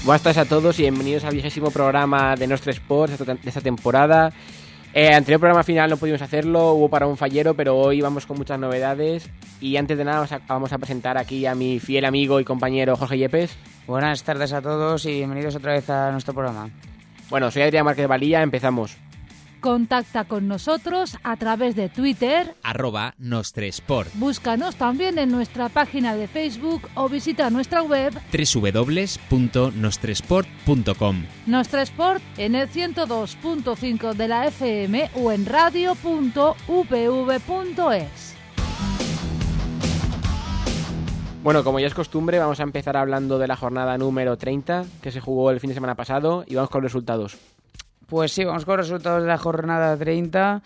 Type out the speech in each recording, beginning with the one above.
Buenas tardes a todos y bienvenidos al 20º programa de Nostre Sport de esta temporada. Anterior programa final no pudimos hacerlo, hubo para un fallero, pero hoy vamos con muchas novedades. Y antes de nada vamos a presentar aquí a mi fiel amigo y compañero Jorge Yepes. Buenas tardes a todos y bienvenidos otra vez a nuestro programa. Bueno, soy Adrián Márquez Valía, empezamos. Contacta con nosotros a través de Twitter @Nostresport. Búscanos también en nuestra página de Facebook o visita nuestra web www.nostresport.com. Nostre Sport en el 102.5 de la FM o en radio.upv.es. Bueno, como ya es costumbre, vamos a empezar hablando de la jornada número 30 que se jugó el fin de semana pasado y vamos con los resultados. Pues sí, vamos con los resultados de la jornada 30,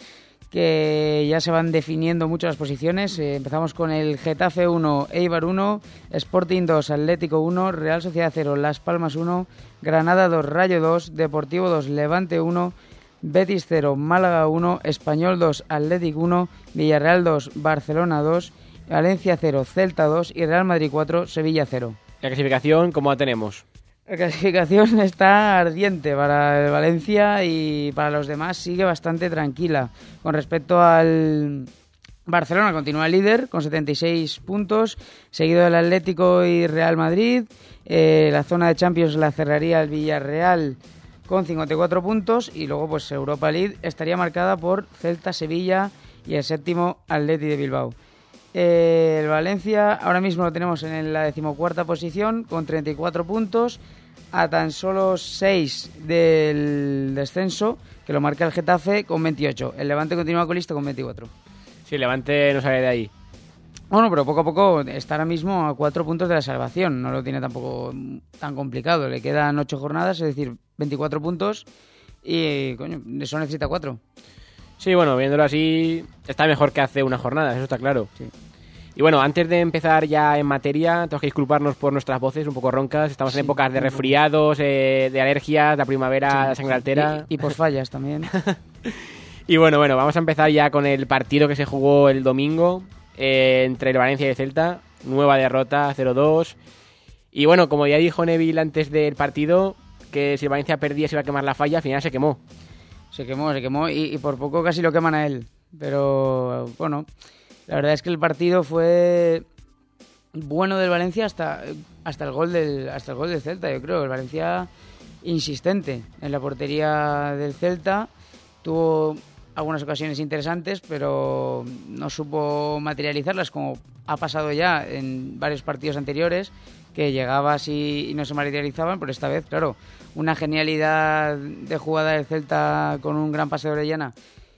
que ya se van definiendo mucho las posiciones. Empezamos con el Getafe 1, Eibar 1, Sporting 2, Atlético 1, Real Sociedad 0, Las Palmas 1, Granada 2, Rayo 2, Deportivo 2, Levante 1, Betis 0, Málaga 1, Español 2, Athletic 1, Villarreal 2, Barcelona 2, Valencia 0, Celta 2 y Real Madrid 4, Sevilla 0. La clasificación, ¿cómo la tenemos? La clasificación está ardiente para el Valencia y para los demás sigue bastante tranquila. Con respecto al Barcelona, continúa líder con 76 puntos, seguido del Atlético y Real Madrid. La zona de Champions la cerraría el Villarreal con 54 puntos y luego pues Europa League estaría marcada por Celta, Sevilla y el séptimo Athletic de Bilbao. El Valencia ahora mismo lo tenemos en la 14ª posición con 34 puntos, a tan solo 6 del descenso, que lo marca el Getafe con 28. El Levante continúa colista con 24. Sí, el Levante no sale de ahí. Bueno, pero poco a poco está ahora mismo a 4 puntos de la salvación. No lo tiene tampoco tan complicado. Le quedan 8 jornadas, es decir, 24 puntos y, coño, eso necesita 4. Sí, bueno, viéndolo así, está mejor que hace una jornada, eso está claro. Sí. Y bueno, antes de empezar ya en materia, tenemos que disculparnos por nuestras voces un poco roncas. Estamos en épocas de resfriados, de alergias, la primavera, la sangre altera. Y por fallas también. Y bueno, vamos a empezar ya con el partido que se jugó el domingo entre el Valencia y el Celta. Nueva derrota, 0-2. Y bueno, como ya dijo Neville antes del partido, que si el Valencia perdía se iba a quemar la falla, al final se quemó. Se quemó y por poco casi lo queman a él. Pero bueno, la verdad es que el partido fue bueno del Valencia hasta el gol del Celta, yo creo. El Valencia insistente en la portería del Celta. Tuvo algunas ocasiones interesantes, pero no supo materializarlas como ha pasado ya en varios partidos anteriores, que llegabas y no se materializaban, pero esta vez, claro, una genialidad de jugada del Celta con un gran pase de Orellana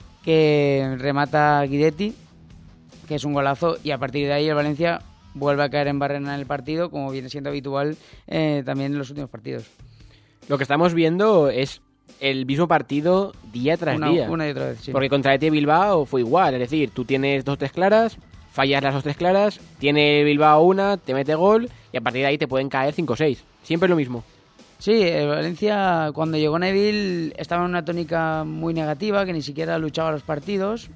que remata Guidetti, que es un golazo, y a partir de ahí el Valencia vuelve a caer en barrena en el partido, como viene siendo habitual también en los últimos partidos. Lo que estamos viendo es el mismo partido día tras día. Una y otra vez, sí. Porque contra ET Bilbao fue igual, es decir, tú tienes 2-3 claras, fallas las 2-3 claras, tiene Bilbao una, te mete gol y a partir de ahí te pueden caer 5-6. Siempre lo mismo. Sí, el Valencia cuando llegó Neville estaba en una tónica muy negativa, que ni siquiera luchaba los partidos.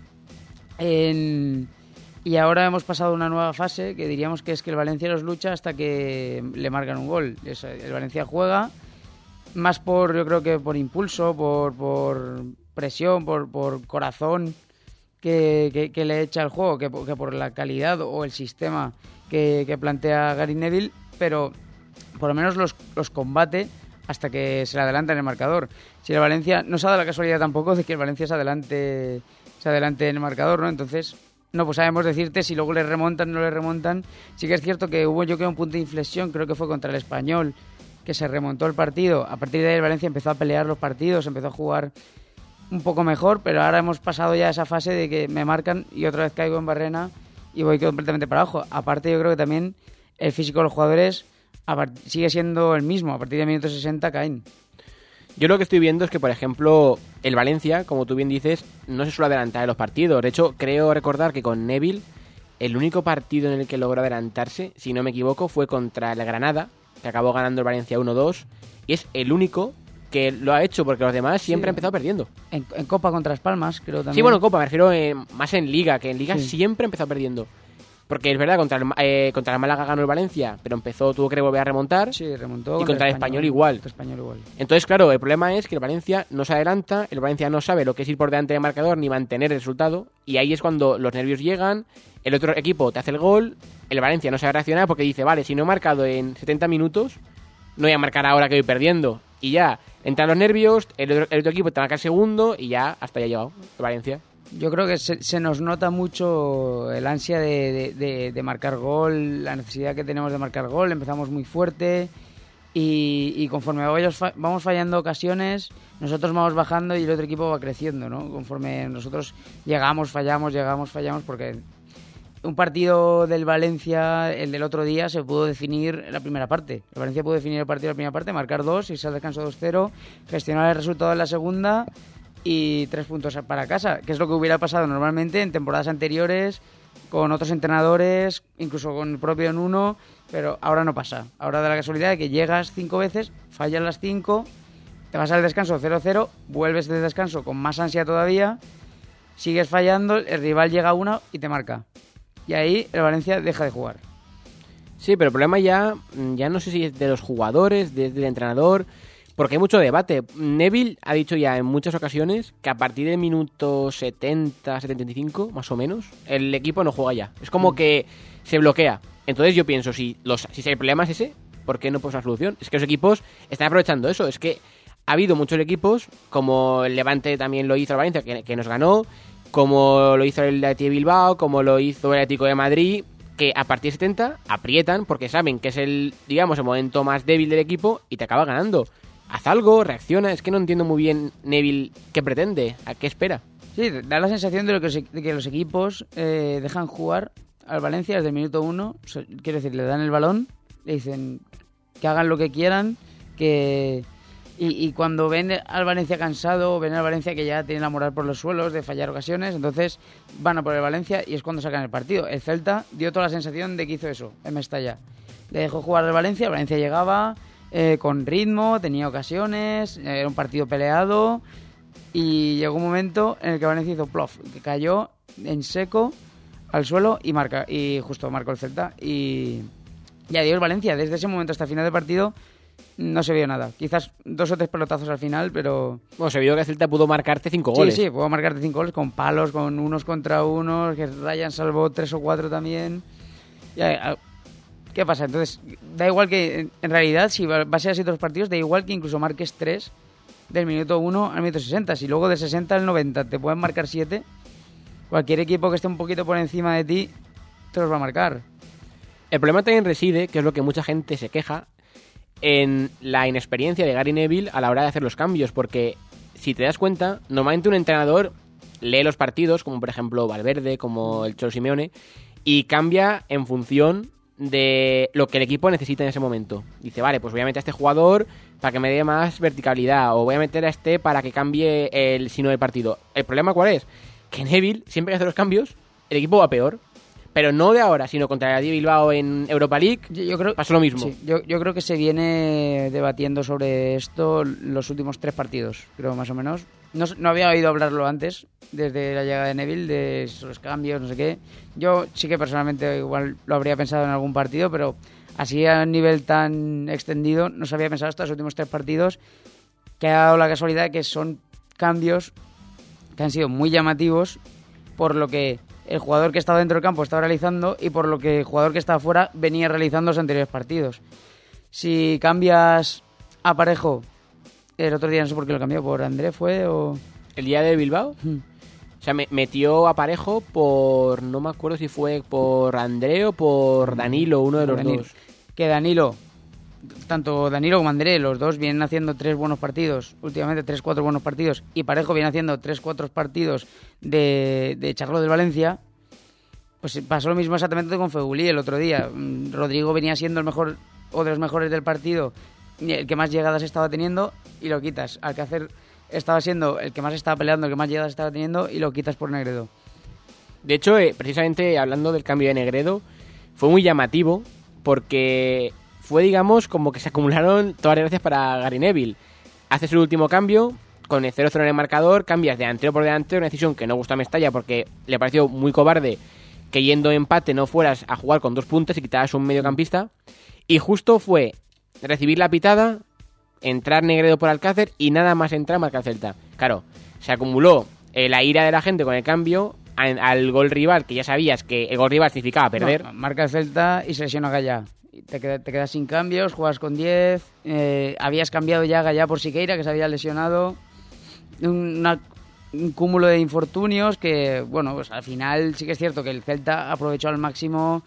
Y ahora hemos pasado a una nueva fase que diríamos que es que el Valencia los lucha hasta que le marcan un gol. El Valencia juega más yo creo que por impulso, por presión, por corazón que le echa el juego, que por la calidad o el sistema que plantea Gary Neville, pero por lo menos los combate hasta que se le adelanta en el marcador. Si el Valencia no se ha dado la casualidad tampoco de que el Valencia se adelante en el marcador, ¿no? Entonces no pues sabemos decirte si luego le remontan o no le remontan. Sí que es cierto que hubo, yo creo, un punto de inflexión, creo que fue contra el Español, que se remontó el partido. A partir de ahí el Valencia empezó a pelear los partidos, empezó a jugar un poco mejor, pero ahora hemos pasado ya a esa fase de que me marcan y otra vez caigo en barrena y voy completamente para abajo. Aparte, yo creo que también el físico de los jugadores sigue siendo el mismo. A partir de minuto 60 caen. Yo lo que estoy viendo es que, por ejemplo, el Valencia, como tú bien dices, no se suele adelantar en los partidos. De hecho, creo recordar que con Neville, el único partido en el que logró adelantarse, si no me equivoco, fue contra el Granada, que acabó ganando el Valencia 1-2. Y es el único que lo ha hecho, porque los demás siempre han empezado perdiendo. En Copa contra Las Palmas, creo también. Sí, bueno, en Copa, me refiero más en Liga, que en Liga siempre ha empezado perdiendo. Porque es verdad, contra el Málaga ganó el Valencia, pero tuvo que volver a remontar. Sí, remontó. Y contra el Español igual. igual. Entonces, claro, el problema es que el Valencia no se adelanta, el Valencia no sabe lo que es ir por delante del marcador ni mantener el resultado, y ahí es cuando los nervios llegan, el otro equipo te hace el gol, el Valencia no sabe reaccionar porque dice, vale, si no he marcado en 70 minutos, no voy a marcar ahora que voy perdiendo. Y ya, entran los nervios, el otro equipo te marca el segundo y ya, hasta ya ha llegado el Valencia. Yo creo que se nos nota mucho el ansia de marcar gol, la necesidad que tenemos de marcar gol. Empezamos muy fuerte y conforme vamos fallando ocasiones, nosotros vamos bajando y el otro equipo va creciendo, ¿no? Conforme nosotros llegamos, fallamos, porque un partido del Valencia, el del otro día, se pudo definir en la primera parte. El Valencia pudo definir el partido en la primera parte, marcar 2, irse al descanso 2-0, gestionar el resultado en la segunda y 3 puntos para casa, que es lo que hubiera pasado normalmente en temporadas anteriores con otros entrenadores, incluso con el propio Nuno, pero ahora no pasa. Ahora da la casualidad de que llegas 5 veces, fallas las 5, te vas al descanso 0-0, vuelves del descanso con más ansia todavía, sigues fallando, el rival llega a 1 y te marca. Y ahí el Valencia deja de jugar. Sí, pero el problema ya no sé si es de los jugadores, del entrenador, porque hay mucho debate. Neville ha dicho ya en muchas ocasiones que a partir del minuto 70, 75, más o menos, el equipo no juega ya. Es como que se bloquea. Entonces yo pienso, si el problema es ese, ¿por qué no pones una solución? Es que los equipos están aprovechando eso. Es que ha habido muchos equipos, como el Levante también lo hizo el Valencia, que nos ganó, como lo hizo el Athletic de Bilbao, como lo hizo el Atlético de Madrid, que a partir de 70 aprietan porque saben que es el momento más débil del equipo y te acaba ganando. Haz algo, reacciona. Es que no entiendo muy bien Neville qué pretende, a qué espera. Sí, da la sensación de que los equipos dejan jugar al Valencia desde el minuto 1. Quiero decir, le dan el balón, le dicen que hagan lo que quieran, y cuando ven al Valencia cansado, ven al Valencia que ya tiene la moral por los suelos de fallar ocasiones, entonces van a por el Valencia y es cuando sacan el partido. El Celta dio toda la sensación de que hizo eso en Mestalla. Le dejó jugar al Valencia, el Valencia llegaba con ritmo, tenía ocasiones, era un partido peleado y llegó un momento en el que Valencia hizo plof, que cayó en seco al suelo y justo marcó el Celta y adiós Valencia. Desde ese momento hasta el final del partido no se vio nada. Quizás 2 o 3 pelotazos al final, pero... Bueno, se vio que el Celta pudo marcarte 5 goles. Sí, pudo marcarte 5 goles con palos, con unos contra unos, que Ryan salvó 3 o 4 también. ¿Qué pasa? Entonces, da igual que, en realidad, si va a ser así todos los partidos, da igual que incluso marques 3 del minuto 1 al minuto 60. Si luego de 60 al 90 te pueden marcar 7, cualquier equipo que esté un poquito por encima de ti te los va a marcar. El problema también reside, que es lo que mucha gente se queja, en la inexperiencia de Gary Neville a la hora de hacer los cambios, porque si te das cuenta, normalmente un entrenador lee los partidos, como por ejemplo Valverde, como el Cholo Simeone, y cambia en función de lo que el equipo necesita en ese momento. Dice, vale, pues voy a meter a este jugador para que me dé más verticalidad, o voy a meter a este para que cambie el signo del partido. ¿El problema cuál es? Que Neville, siempre que hace los cambios, el equipo va peor. Pero no de ahora, sino contra el Athletic Bilbao en Europa League, yo creo, pasó lo mismo. Sí, yo creo que se viene debatiendo sobre esto los últimos 3 partidos, creo más o menos. No había oído hablarlo antes, desde la llegada de Neville, de los cambios, no sé qué. Yo sí que personalmente igual lo habría pensado en algún partido, pero así a nivel tan extendido no se había pensado hasta los últimos 3 partidos, que ha dado la casualidad de que son cambios que han sido muy llamativos por lo que el jugador que estaba dentro del campo estaba realizando y por lo que el jugador que estaba fuera venía realizando los anteriores partidos. Si cambias a Parejo, el otro día no sé por qué lo cambió, ¿por André fue o...? ¿El día de Bilbao? O sea, metió a Parejo por... no me acuerdo si fue por André o por Danilo, uno de los dos. Que Danilo, tanto Danilo como André, los dos vienen haciendo 3 buenos partidos, últimamente 3-4 buenos partidos, y Parejo viene haciendo 3-4 partidos de charlo del Valencia. Pues pasó lo mismo exactamente con Fegulí el otro día. Rodrigo venía siendo el mejor o de los mejores del partido, el que más llegadas estaba teniendo, y lo quitas. Alcácer estaba siendo el que más estaba peleando, el que más llegadas estaba teniendo, y lo quitas por Negredo. De hecho, precisamente hablando del cambio de Negredo, fue muy llamativo porque fue, digamos, como que se acumularon todas las gracias para Gary Neville. Haces el último cambio, con el 0-0 en el marcador, cambias de delantero por delantero, una decisión que no gustó a Mestalla porque le pareció muy cobarde que yendo empate no fueras a jugar con 2 puntos y quitaras un mediocampista. Y justo fue recibir la pitada, entrar Negredo por Alcácer y nada más entrar marca el Celta. Claro, se acumuló la ira de la gente con el cambio al gol rival, que ya sabías que el gol rival significaba perder. No, marca el Celta y se lesiona Gallá. Te quedas sin cambios, juegas con 10. Habías cambiado ya a Gallá por Siqueira, que se había lesionado. Un cúmulo de infortunios que, bueno, pues al final sí que es cierto que el Celta aprovechó al máximo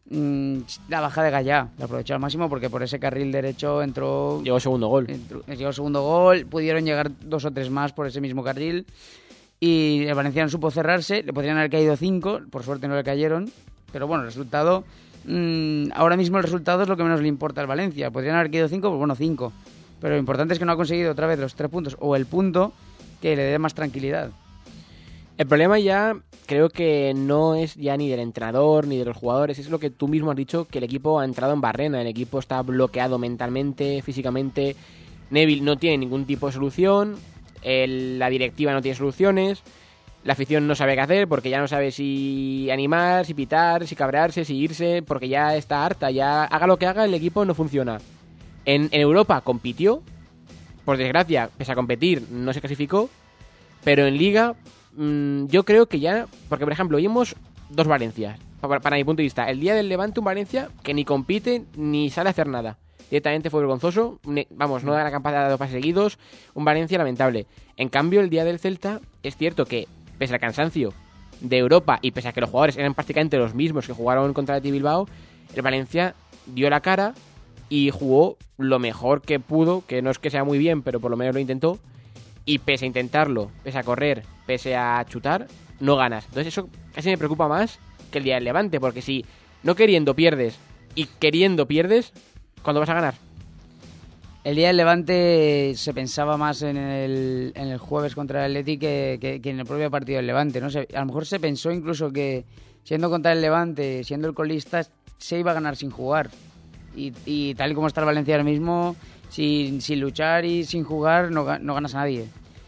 la baja de Gallá. La aprovechó al máximo porque por ese carril derecho entró... Llegó el segundo gol. Llegó el segundo gol. Pudieron llegar 2 o 3 más por ese mismo carril. Y el Valencia no supo cerrarse. Le podrían haber caído 5. Por suerte no le cayeron. Pero bueno, el resultado... ahora mismo el resultado es lo que menos le importa al Valencia. Podrían haber caído 5, pues bueno, 5. Pero lo importante es que no ha conseguido otra vez los 3 puntos o el punto que le dé más tranquilidad. El problema ya creo que no es ya ni del entrenador ni de los jugadores. Es lo que tú mismo has dicho, que el equipo ha entrado en barrena. El equipo está bloqueado mentalmente, físicamente. Neville no tiene ningún tipo de solución. La directiva no tiene soluciones. La afición no sabe qué hacer porque ya no sabe si animar, si pitar, si cabrearse, si irse, porque ya está harta. Ya haga lo que haga, el equipo no funciona. En Europa compitió, por desgracia, pese a competir, no se clasificó, pero en Liga yo creo que ya... Porque, por ejemplo, vimos 2 Valencias, para mi punto de vista. El día del Levante, un Valencia que ni compite ni sale a hacer nada. Directamente fue vergonzoso, vamos, no da la campaña de 2 pases seguidos, un Valencia lamentable. En cambio, el día del Celta, es cierto que pese al cansancio de Europa y pese a que los jugadores eran prácticamente los mismos que jugaron contra el Bilbao, el Valencia dio la cara y jugó lo mejor que pudo, que no es que sea muy bien, pero por lo menos lo intentó, y pese a intentarlo, pese a correr, pese a chutar, no ganas. Entonces eso casi me preocupa más que el día del Levante, porque si no queriendo pierdes y queriendo pierdes, ¿cuándo vas a ganar? El día del Levante se pensaba más en el jueves contra el Atleti que en el propio partido del Levante, ¿no? A lo mejor se pensó incluso que siendo contra el Levante, siendo el colista, se iba a ganar sin jugar. Y tal y como está el Valencia ahora mismo, sin luchar y sin jugar, no ganas a nadie.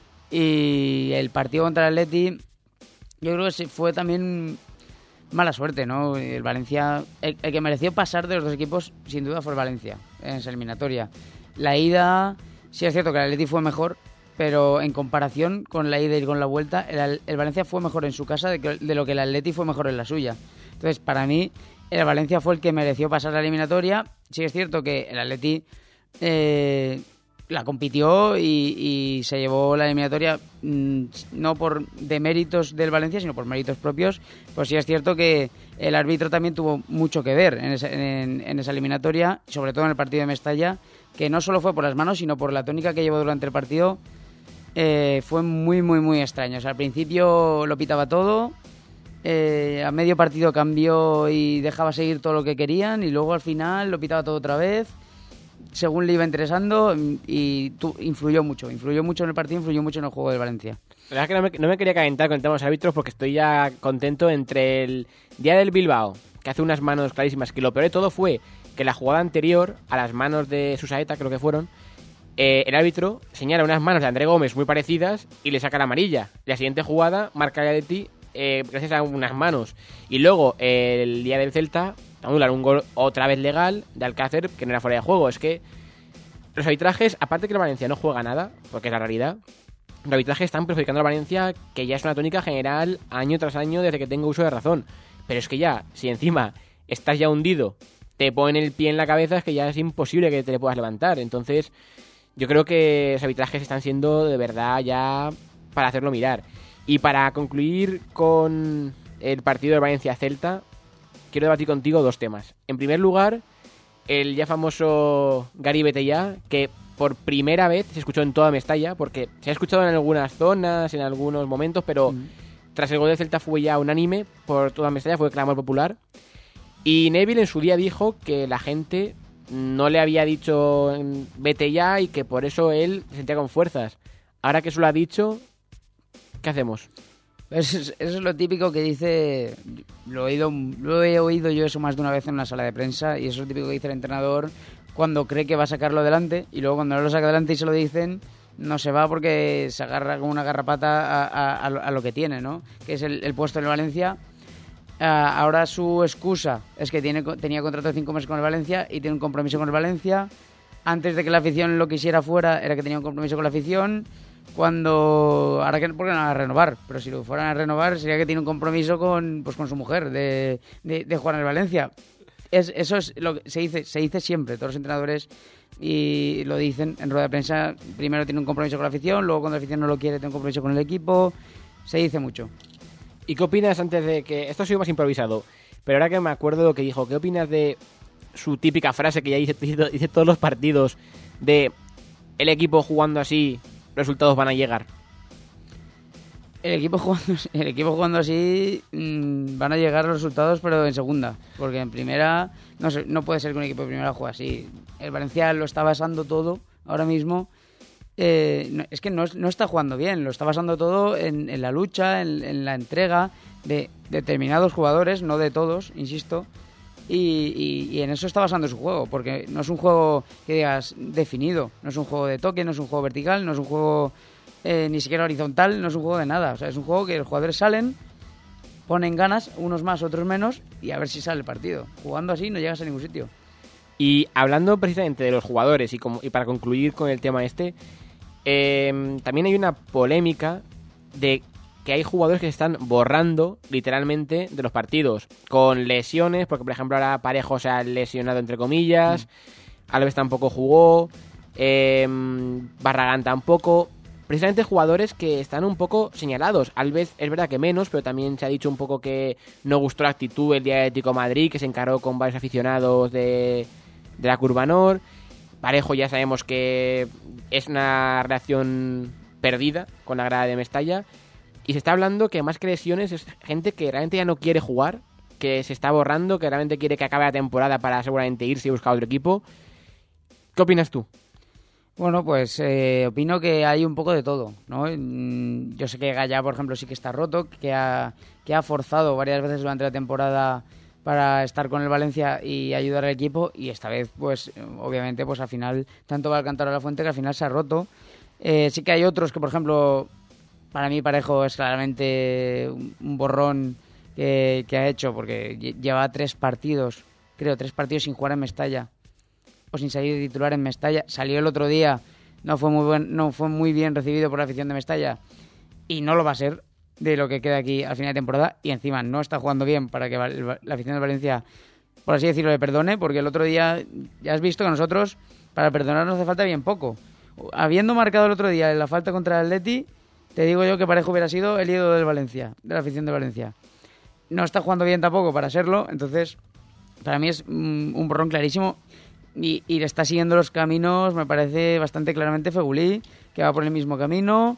Y el partido contra el Atleti, yo creo que fue también mala suerte, ¿no? El Valencia, el que mereció pasar de los 2 equipos, sin duda, fue el Valencia en esa eliminatoria. La ida, sí es cierto que el Atleti fue mejor, pero en comparación con la ida y con la vuelta, el Valencia fue mejor en su casa de lo que el Atleti fue mejor en la suya. Entonces, para mí, el Valencia fue el que mereció pasar la eliminatoria. Sí es cierto que el Atleti la compitió y se llevó la eliminatoria no por deméritos del Valencia, sino por méritos propios. Pues sí es cierto que el árbitro también tuvo mucho que ver en esa eliminatoria, sobre todo en el partido de Mestalla, que no solo fue por las manos, sino por la tónica que llevó durante el partido. Fue muy, muy, muy extraño. O sea, al principio lo pitaba todo, a medio partido cambió y dejaba seguir todo lo que querían, y luego al final lo pitaba todo otra vez, según le iba interesando, y influyó mucho en el partido, influyó mucho en el juego del Valencia. La verdad es que no me quería calentar con el tema de los árbitros porque estoy ya contento entre el día del Bilbao, que hace unas manos clarísimas, que lo peor de todo fue que la jugada anterior a las manos de Susaeta, creo que fueron, el árbitro señala unas manos de André Gómez muy parecidas y le saca la amarilla. La siguiente jugada marca de ti gracias a unas manos. Y luego el día del Celta anulan un gol otra vez legal de Alcácer que no era fuera de juego. Es que los arbitrajes, aparte que el Valencia no juega nada, porque es la realidad, los arbitrajes están perjudicando al Valencia, que ya es una tónica general año tras año desde que tengo uso de razón. Pero es que ya, si encima estás ya hundido, te ponen el pie en la cabeza, es que ya es imposible que te le puedas levantar. Entonces, yo creo que los arbitrajes están siendo de verdad ya para hacerlo mirar. Y para concluir con el partido de Valencia-Celta, quiero debatir contigo 2 temas. En primer lugar, el ya famoso Gary Betellà, que por primera vez se escuchó en toda Mestalla, porque se ha escuchado en algunas zonas, en algunos momentos, pero tras el gol de Celta fue ya unánime por toda Mestalla, fue clamor popular. Y Neville en su día dijo que la gente no le había dicho Betellà y que por eso él se sentía con fuerzas. Ahora que eso lo ha dicho, ¿qué hacemos? Eso es lo típico que dice, lo he oído yo eso más de una vez en una sala de prensa, y eso es lo típico que dice el entrenador cuando cree que va a sacarlo adelante, y luego cuando no lo saca adelante y se lo dicen, no se va porque se agarra como una garrapata a lo que tiene, ¿no? Que es el puesto en el Valencia. Ahora su excusa es que tenía contrato de 5 meses con el Valencia y tiene un compromiso con el Valencia. Antes de que la afición lo quisiera fuera, era que tenía un compromiso con la afición. Ahora que ¿por qué no van a renovar? Pero si lo fueran a renovar, sería que tiene un compromiso con su mujer de jugar en el Valencia. Eso es lo que se dice siempre, todos los entrenadores, y lo dicen en rueda de prensa. Primero tiene un compromiso con la afición, luego cuando la afición no lo quiere, tiene un compromiso con el equipo. Se dice mucho. ¿Y qué opinas antes de que... Esto ha sido más improvisado, pero ahora que me acuerdo lo que dijo, ¿qué opinas de su típica frase que ya dice todos los partidos de el equipo jugando así, resultados van a llegar? El equipo jugando así van a llegar los resultados, pero en segunda, porque en primera no puede ser que un equipo de primera juegue así. El Valencia lo está basando todo ahora mismo. Es que no está jugando bien, lo está basando todo en la lucha, en la entrega de determinados jugadores, no de todos, insisto, y en eso está basando su juego, porque no es un juego que digas definido, no es un juego de toque, no es un juego vertical, no es un juego ni siquiera horizontal, no es un juego de nada. O sea, es un juego que los jugadores salen, ponen ganas, unos más, otros menos, y a ver si sale el partido. Jugando así no llegas a ningún sitio. Y hablando precisamente de los jugadores, y para concluir con el tema también hay una polémica de que hay jugadores que se están borrando literalmente de los partidos con lesiones, porque por ejemplo ahora Parejo se ha lesionado entre comillas, Alves tampoco jugó, Barragán tampoco, precisamente jugadores que están un poco señalados. Alves es verdad que menos, pero también se ha dicho un poco que no gustó la actitud el día de Atlético de Madrid, que se encaró con varios aficionados de la Curva Nord. Parejo ya sabemos que es una relación perdida con la grada de Mestalla, y se está hablando que más que lesiones es gente que realmente ya no quiere jugar, que se está borrando, que realmente quiere que acabe la temporada para seguramente irse y buscar otro equipo. ¿Qué opinas tú? Bueno, pues opino que hay un poco de todo, ¿no? Yo sé que Gallá, por ejemplo, sí que está roto, que ha forzado varias veces durante la temporada para estar con el Valencia y ayudar al equipo, y esta vez, pues, obviamente, pues al final, tanto va al cantar a la fuente que al final se ha roto. Sí que hay otros que, por ejemplo, para mí Parejo es claramente un borrón que ha hecho, porque lleva 3 partidos sin jugar en Mestalla, o sin salir de titular en Mestalla. Salió el otro día, no fue muy bien recibido por la afición de Mestalla, y no lo va a ser de lo que queda aquí al final de temporada, y encima no está jugando bien para que la afición de Valencia, por así decirlo, le perdone, porque el otro día ya has visto que nosotros, para perdonarnos hace falta bien poco. Habiendo marcado el otro día la falta contra el Atleti, te digo yo que Parejo hubiera sido el ídolo del Valencia, de la afición de Valencia. No está jugando bien tampoco para serlo, entonces para mí es un borrón clarísimo, y le está siguiendo los caminos, me parece bastante claramente, Fegulí, que va por el mismo camino,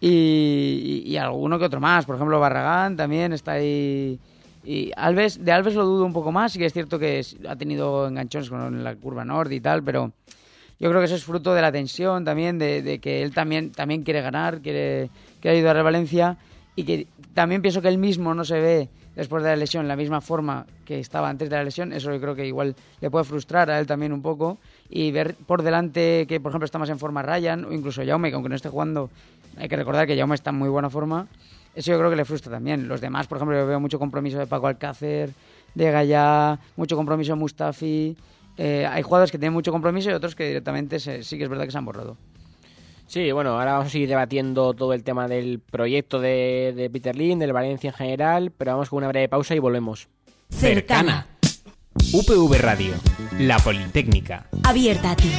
y alguno que otro más. Por ejemplo, Barragán también está ahí, y de Alves lo dudo un poco más. Sí que es cierto que ha tenido enganchones con la Curva Nord y tal, pero yo creo que eso es fruto de la tensión también, de que él también quiere ganar, quiere ayudar a Valencia, y que también pienso que él mismo no se ve después de la lesión la misma forma que estaba antes de la lesión. Eso yo creo que igual le puede frustrar a él también un poco, y ver por delante que, por ejemplo, está más en forma Ryan, o incluso Jaume, que aunque no esté jugando, hay que recordar que Jaume está en muy buena forma. Eso yo creo que le frustra también. Los demás, por ejemplo, yo veo mucho compromiso de Paco Alcácer, de Gallá, mucho compromiso de Mustafi. Hay jugadores que tienen mucho compromiso y otros que directamente sí que es verdad que se han borrado. Sí, bueno, ahora vamos a seguir debatiendo todo el tema del proyecto de Peter Lim, del Valencia en general, pero vamos con una breve pausa y volvemos. Cercana. UPV Radio, la Politécnica. Abierta a ti.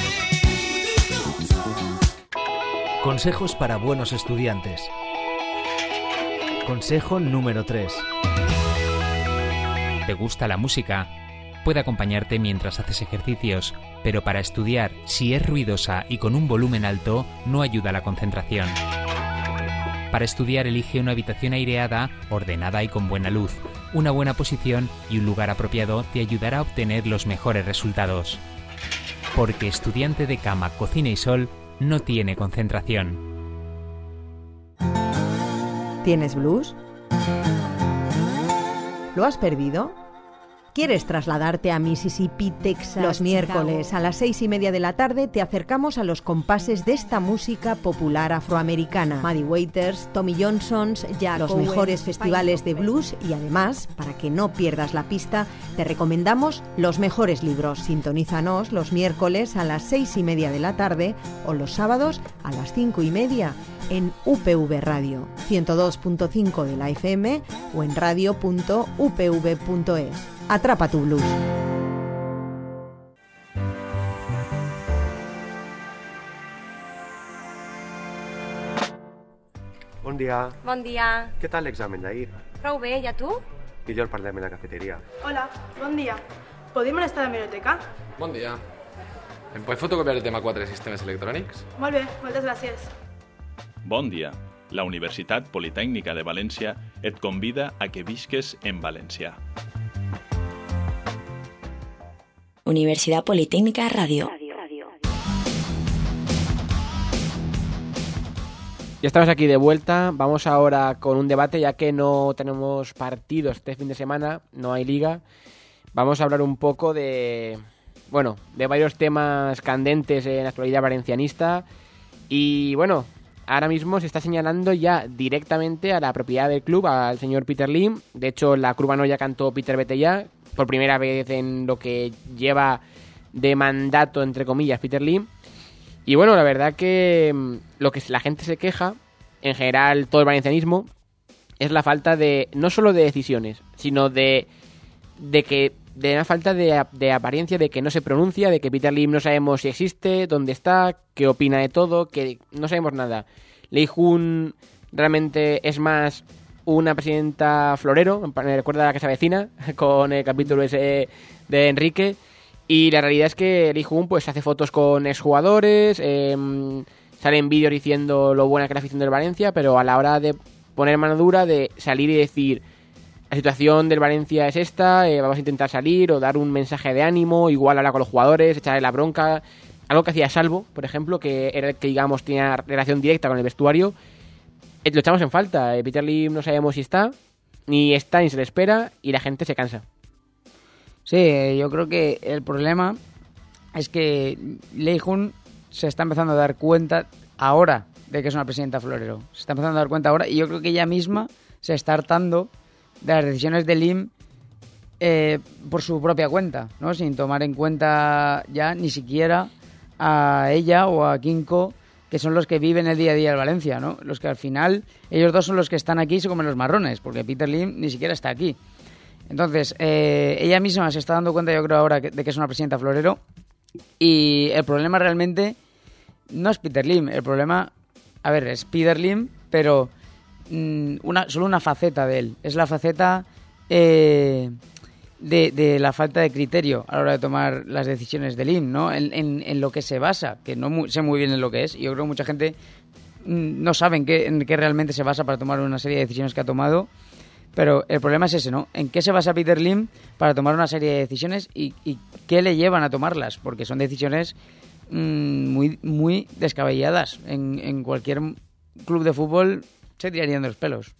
Consejos para buenos estudiantes. Consejo número 3. ¿Te gusta la música? Puede acompañarte mientras haces ejercicios, pero para estudiar, si es ruidosa y con un volumen alto, no ayuda a la concentración. Para estudiar, elige una habitación aireada, ordenada y con buena luz. Una buena posición y un lugar apropiado te ayudará a obtener los mejores resultados. Porque estudiante de cama, cocina y sol no tiene concentración. ¿Tienes blues? ¿Lo has perdido? ¿Quieres trasladarte a Mississippi, Texas? Los miércoles a las 6:30 de la tarde te acercamos a los compases de esta música popular afroamericana. Muddy Waters, Tommy Johnson's, Jack los mejores festivales de blues y además, para que no pierdas la pista, te recomendamos los mejores libros. Sintonízanos los miércoles a las 6:30 de la tarde o los sábados a las 5:30 en UPV Radio, 102.5 de la FM o en radio.upv.es. Atrapa tu blues. Bon dia. Bon dia. Què tal l'examen d'ahir? Prou bé, i a tu? Millor parlem a la cafeteria. Hola, bon dia. Podem anar a la biblioteca? Bon dia. Em pots fotocopiar el tema 4 de sistemes electrònics? Molt bé, moltes gràcies. Bon dia. La Universitat Politècnica de València et convida a que visques en valencià. Universidad Politécnica Radio. Ya estamos aquí de vuelta. Vamos ahora con un debate, ya que no tenemos partidos este fin de semana, no hay liga. Vamos a hablar un poco de varios temas candentes en la actualidad valencianista. Y bueno, ahora mismo se está señalando ya directamente a la propiedad del club, al señor Peter Lim. De hecho, la Crubano ya cantó Peter vete ya, por primera vez en lo que lleva de mandato, entre comillas, Peter Lim. Y bueno, la verdad que lo que la gente se queja, en general todo el valencianismo, es la falta de, no solo de decisiones, sino de una falta de apariencia, de que no se pronuncia, de que Peter Lim no sabemos si existe, dónde está, qué opina de todo, que no sabemos nada. Lei Jun realmente es más una presidenta florero, me recuerda a la que se avecina, con el capítulo ese de Enrique, y la realidad es que Lei Jun pues hace fotos con exjugadores, salen vídeos diciendo lo buena que es la afición del Valencia, pero a la hora de poner mano dura, de salir y decir la situación del Valencia es esta, vamos a intentar salir, o dar un mensaje de ánimo, igual hablar con los jugadores, echarle la bronca, algo que hacía Salvo, por ejemplo, que era el que, digamos, tenía relación directa con el vestuario. Lo echamos en falta. Peter Lim no sabemos si está, ni se le espera, y la gente se cansa. Sí, yo creo que el problema es que Lei Jun se está empezando a dar cuenta ahora de que es una presidenta florero. Se está empezando a dar cuenta ahora, y yo creo que ella misma se está hartando de las decisiones de Lim por su propia cuenta, ¿no? Sin tomar en cuenta ya ni siquiera a ella o a Kinko, que son los que viven el día a día en Valencia, ¿no? Los que al final, ellos dos son los que están aquí y se comen los marrones, porque Peter Lim ni siquiera está aquí. Entonces, ella misma se está dando cuenta, yo creo ahora, de que es una presidenta florero, y el problema realmente no es Peter Lim, el problema, es Peter Lim, pero solo una faceta de él, es la faceta de la falta de criterio a la hora de tomar las decisiones de Lim, ¿no? En lo que se basa, que no sé muy bien en lo que es, y yo creo que mucha gente no sabe en qué realmente se basa para tomar una serie de decisiones que ha tomado, pero el problema es ese, ¿no? En qué se basa Peter Lim para tomar una serie de decisiones y qué le llevan a tomarlas, porque son decisiones muy, muy descabelladas. En cualquier club de fútbol se tirarían de los pelos.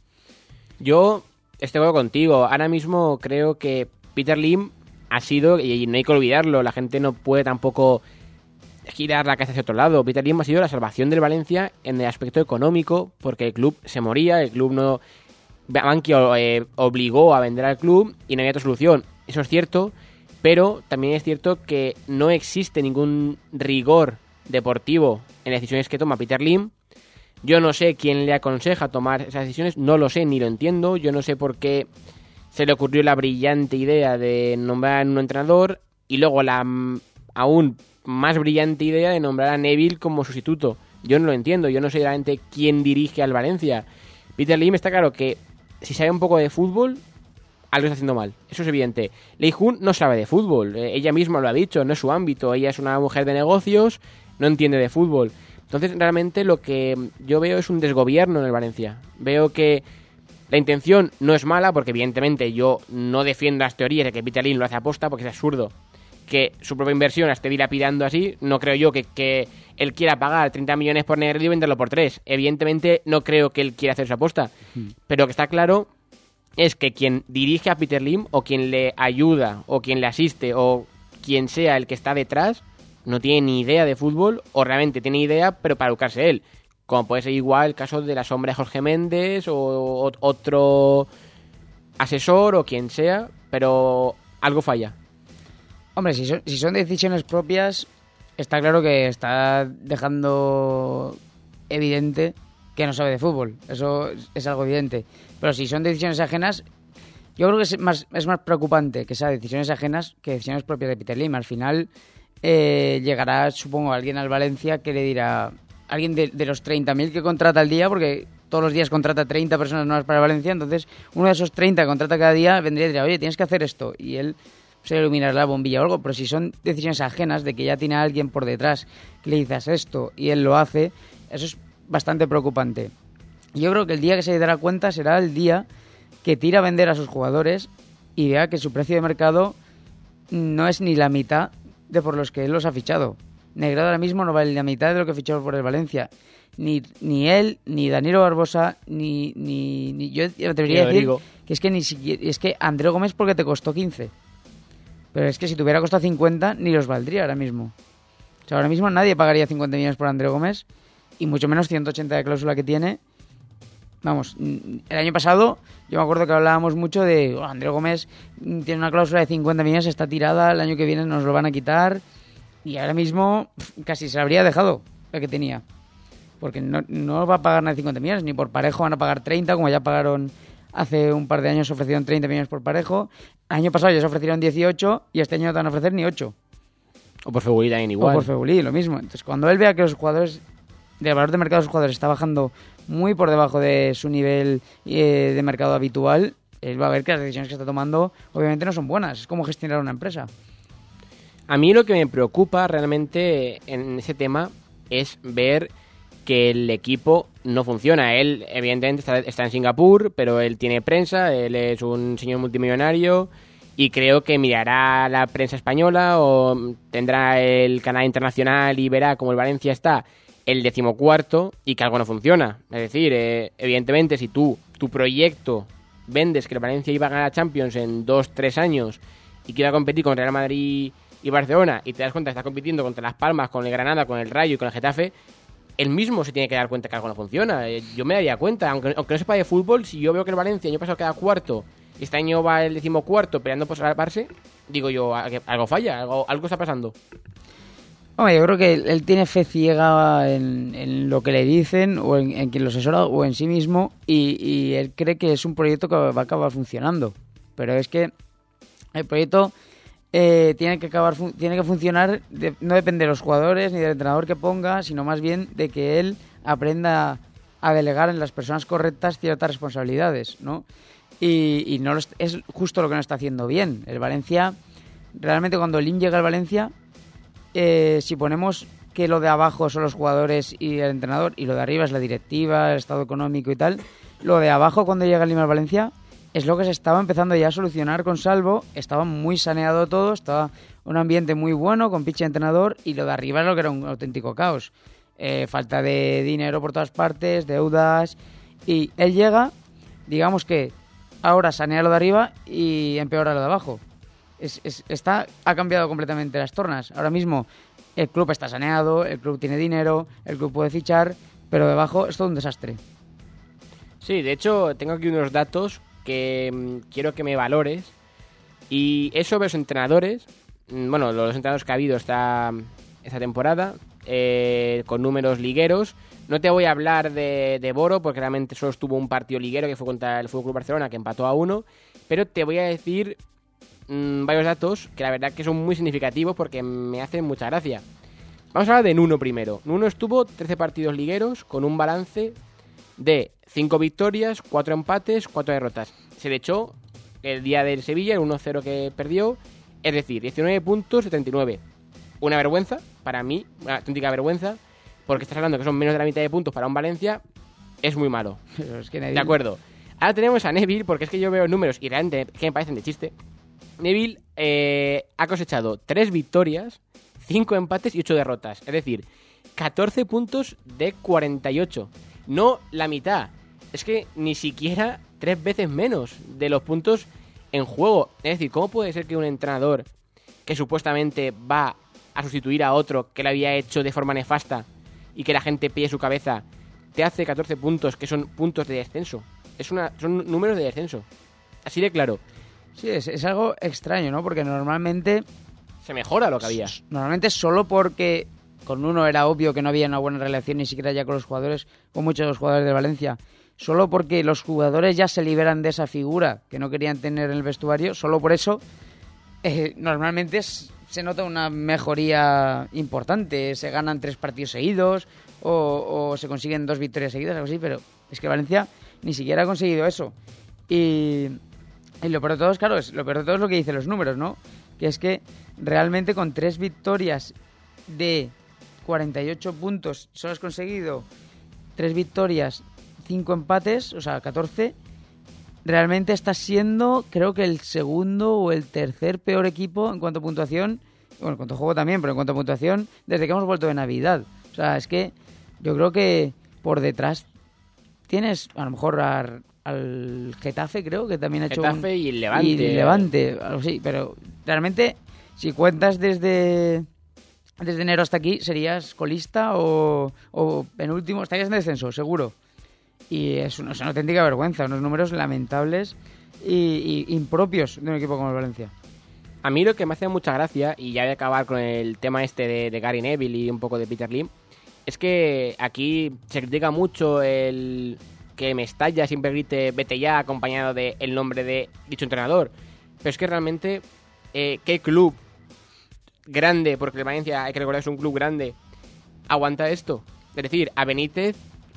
Yo estoy de acuerdo contigo. Ahora mismo creo que Peter Lim ha sido, y no hay que olvidarlo, la gente no puede tampoco girar la cabeza hacia otro lado. Peter Lim ha sido la salvación del Valencia en el aspecto económico, porque el club se moría, el club no... Bankia obligó a vender al club y no había otra solución. Eso es cierto, pero también es cierto que no existe ningún rigor deportivo en las decisiones que toma Peter Lim. Yo no sé quién le aconseja tomar esas decisiones, no lo sé ni lo entiendo. Yo no sé por qué se le ocurrió la brillante idea de nombrar a un entrenador y luego la aún más brillante idea de nombrar a Neville como sustituto. Yo no lo entiendo, yo no sé realmente quién dirige al Valencia. Peter Lim está claro que si sabe un poco de fútbol, algo está haciendo mal. Eso es evidente. Lei Jun no sabe de fútbol. Ella misma lo ha dicho, no es su ámbito. Ella es una mujer de negocios, no entiende de fútbol. Entonces, realmente lo que yo veo es un desgobierno en el Valencia. Veo que la intención no es mala, porque evidentemente yo no defiendo las teorías de que Peter Lim lo hace aposta, porque es absurdo que su propia inversión la esté dilapidando así. No creo yo que él quiera pagar 30 millones por Negredo y venderlo por 3. Evidentemente no creo que él quiera hacer esa aposta. Pero que está claro es que quien dirige a Peter Lim o quien le ayuda o quien le asiste o quien sea el que está detrás no tiene ni idea de fútbol o realmente tiene idea pero para educarse él. Como puede ser igual el caso de la sombra de Jorge Méndez o otro asesor o quien sea, pero algo falla. Hombre, si son decisiones propias, está claro que está dejando evidente que no sabe de fútbol. Eso es algo evidente. Pero si son decisiones ajenas, yo creo que es más preocupante que sean decisiones ajenas que decisiones propias de Peter Lim. Al final llegará, supongo, alguien al Valencia que le dirá, alguien de los 30.000 que contrata al día, porque todos los días contrata 30 personas nuevas para Valencia, entonces uno de esos 30 que contrata cada día vendría y diría, oye, tienes que hacer esto, y él se le iluminará la bombilla o algo. Pero si son decisiones ajenas de que ya tiene a alguien por detrás que le dices esto y él lo hace, eso es bastante preocupante. Yo creo que el día que se dará cuenta será el día que tira a vender a sus jugadores y vea que su precio de mercado no es ni la mitad de por los que él los ha fichado. Negredo ahora mismo no vale la mitad de lo que fichó por el Valencia. Ni él, ni Danilo Barbosa, ni yo debería decir que es que ni siquiera, es que Andreu Gómez porque te costó 15. Pero es que si te hubiera costado 50 ni los valdría ahora mismo. O sea, ahora mismo nadie pagaría 50 millones por Andreu Gómez y mucho menos 180 de cláusula que tiene. Vamos, el año pasado yo me acuerdo que hablábamos mucho de Andreu Gómez tiene una cláusula de 50 millones, está tirada, el año que viene nos lo van a quitar y ahora mismo casi se habría dejado la que tenía. Porque no va a pagar nada de 50 millones, ni por Parejo van a pagar 30, como ya pagaron hace un par de años, se ofrecieron 30 millones por Parejo. El año pasado ya se ofrecieron 18 y este año no te van a ofrecer ni 8. O por Febulí también igual. O por Febulí, lo mismo. Entonces, cuando él vea que los jugadores, el valor de mercado de los jugadores está bajando muy por debajo de su nivel de mercado habitual, él va a ver que las decisiones que está tomando obviamente no son buenas. Es como gestionar una empresa. A mí lo que me preocupa realmente en ese tema es ver que el equipo no funciona. Él, evidentemente, está en Singapur, pero él tiene prensa, él es un señor multimillonario y creo que mirará la prensa española o tendrá el canal internacional y verá cómo el Valencia está el 14º y que algo no funciona. Es decir, evidentemente, si tu proyecto vendes que el Valencia iba a ganar Champions en 2-3 años y que iba a competir con Real Madrid y Barcelona y te das cuenta que está compitiendo contra Las Palmas, con el Granada, con el Rayo y con el Getafe, él mismo se tiene que dar cuenta que algo no funciona. Yo me daría cuenta, aunque no sepa de fútbol, si yo veo que el Valencia el año pasado queda cuarto y este año va el 14º peleando por salvarse, digo yo, algo falla, algo está pasando. Hombre, yo creo que él tiene fe ciega en lo que le dicen o en quien lo asesora o en sí mismo y él cree que es un proyecto que va a acabar funcionando. Pero es que el proyecto tiene que funcionar, no depende de los jugadores ni del entrenador que ponga, sino más bien de que él aprenda a delegar en las personas correctas ciertas responsabilidades, ¿no? Y no es justo lo que no está haciendo bien. El Valencia, realmente cuando Lim llega al Valencia, si ponemos que lo de abajo son los jugadores y el entrenador y lo de arriba es la directiva, el estado económico y tal, lo de abajo cuando llega Lim al Valencia es lo que se estaba empezando ya a solucionar con Salvo. Estaba muy saneado todo, estaba un ambiente muy bueno con Pichi entrenador y lo de arriba es lo que era un auténtico caos. Falta de dinero por todas partes, deudas, y él llega, digamos que ahora sanea lo de arriba y empeora lo de abajo. Ha cambiado completamente las tornas. Ahora mismo el club está saneado, el club tiene dinero, el club puede fichar, pero debajo es todo un desastre. Sí, de hecho tengo aquí unos datos que quiero que me valores y es sobre los entrenadores, bueno, los entrenadores que ha habido esta temporada, con números ligueros. No te voy a hablar de Boro porque realmente solo estuvo un partido liguero que fue contra el FC Barcelona que empató a 1, pero te voy a decir varios datos que la verdad que son muy significativos porque me hacen mucha gracia. Vamos a hablar de Nuno primero. Nuno estuvo 13 partidos ligueros con un balance de 5 victorias, 4 empates, 4 derrotas. Se le echó el día del Sevilla, el 1-0 que perdió, es decir, 19 puntos, 79. Una vergüenza, para mí, una auténtica vergüenza, porque estás hablando que son menos de la mitad de puntos para un Valencia, es muy malo. Pero es que Neville... De acuerdo. Ahora tenemos a Neville, porque es que yo veo números y realmente que me parecen de chiste. Neville ha cosechado 3 victorias, 5 empates y 8 derrotas. Es decir, 14 puntos de 48. No la mitad. es que ni siquiera 3 veces menos de los puntos en juego. Es decir, ¿cómo puede ser que un entrenador que supuestamente va a sustituir a otro que lo había hecho de forma nefasta y que la gente pille su cabeza, te hace 14 puntos que son puntos de descenso? Son números de descenso. Así de claro. Sí, es algo extraño, ¿no? Porque normalmente... se mejora lo que había. Normalmente solo porque con uno era obvio que no había una buena relación ni siquiera ya con los jugadores, con muchos de los jugadores de Valencia. Solo porque los jugadores ya se liberan de esa figura que no querían tener en el vestuario, solo por eso normalmente se nota una mejoría importante. Se ganan 3 partidos seguidos o se consiguen 2 victorias seguidas, algo así, pero es que Valencia ni siquiera ha conseguido eso. Y lo peor de todo es, claro, lo peor de todo es lo que dicen los números, ¿no? Que es que realmente con 3 victorias de 48 puntos solo has conseguido 3 victorias, 5 empates, o sea, 14. Realmente estás siendo, creo que el segundo o el tercer peor equipo en cuanto a puntuación, bueno, en cuanto a juego también, pero en cuanto a puntuación, desde que hemos vuelto de Navidad. O sea, es que yo creo que por detrás tienes a lo mejor al Getafe, creo que también ha hecho Getafe y el Levante. Y el Levante, algo así, pero realmente si cuentas desde enero hasta aquí serías colista o penúltimo, estarías en descenso, seguro. Y es una auténtica vergüenza, unos números lamentables y impropios de un equipo como el Valencia. A mí lo que me hace mucha gracia, y ya voy a acabar con el tema este de Gary Neville y un poco de Peter Lim, es que aquí se critica mucho el que Mestalla siempre grite vete ya acompañado del nombre de dicho entrenador. Pero es que realmente, ¿qué club grande, porque el Valencia, hay que recordar, es un club grande, aguanta esto? Es decir, a Benítez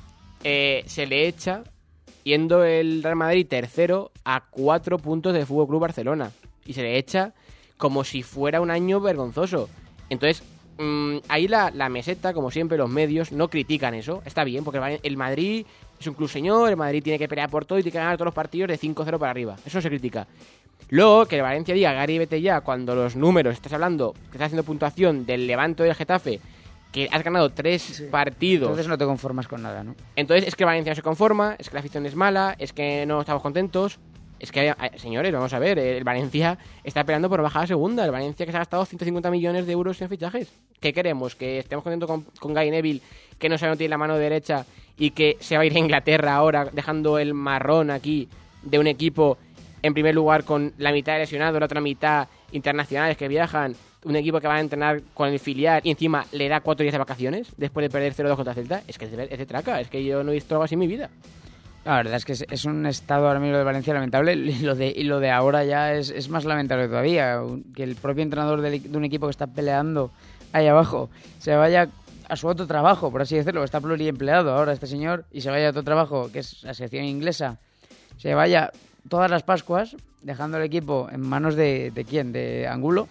se le echa yendo el Real Madrid tercero a 4 puntos del FC Barcelona. Y se le echa como si fuera un año vergonzoso. Entonces, ahí la meseta, como siempre, los medios no critican eso. Está bien, porque el Madrid es un club señor, el Madrid tiene que pelear por todo y tiene que ganar todos los partidos de 5-0 para arriba. Eso no se critica. Luego, que el Valencia diga, Gary, vete ya, cuando los números, estás hablando, que estás haciendo puntuación del Levante o del Getafe, que has ganado 3 partidos. Entonces no te conformas con nada, ¿no? Entonces es que Valencia no se conforma, es que la afición es mala, es que no estamos contentos. Es que, señores, vamos a ver, el Valencia está peleando por bajar a segunda. El Valencia que se ha gastado 150 millones de euros en fichajes. ¿Qué queremos? ¿Que estemos contentos con Gary Neville, que no sabe no tiene la mano derecha y que se va a ir a Inglaterra ahora, dejando el marrón aquí de un equipo, en primer lugar, con la mitad de lesionados, la otra mitad internacionales que viajan, un equipo que va a entrenar con el filial y encima le da 4 días de vacaciones después de perder 0-2 contra Celta? Es que es de traca, es que yo no he visto algo así en mi vida. La verdad es que es un estado ahora mismo de Valencia lamentable, y lo de ahora ya es más lamentable todavía, que el propio entrenador de un equipo que está peleando ahí abajo se vaya a su otro trabajo, por así decirlo, está pluriempleado ahora este señor, y se vaya a otro trabajo, que es la sección inglesa, se vaya todas las Pascuas, dejando el equipo en manos de ¿quién? De Angulo.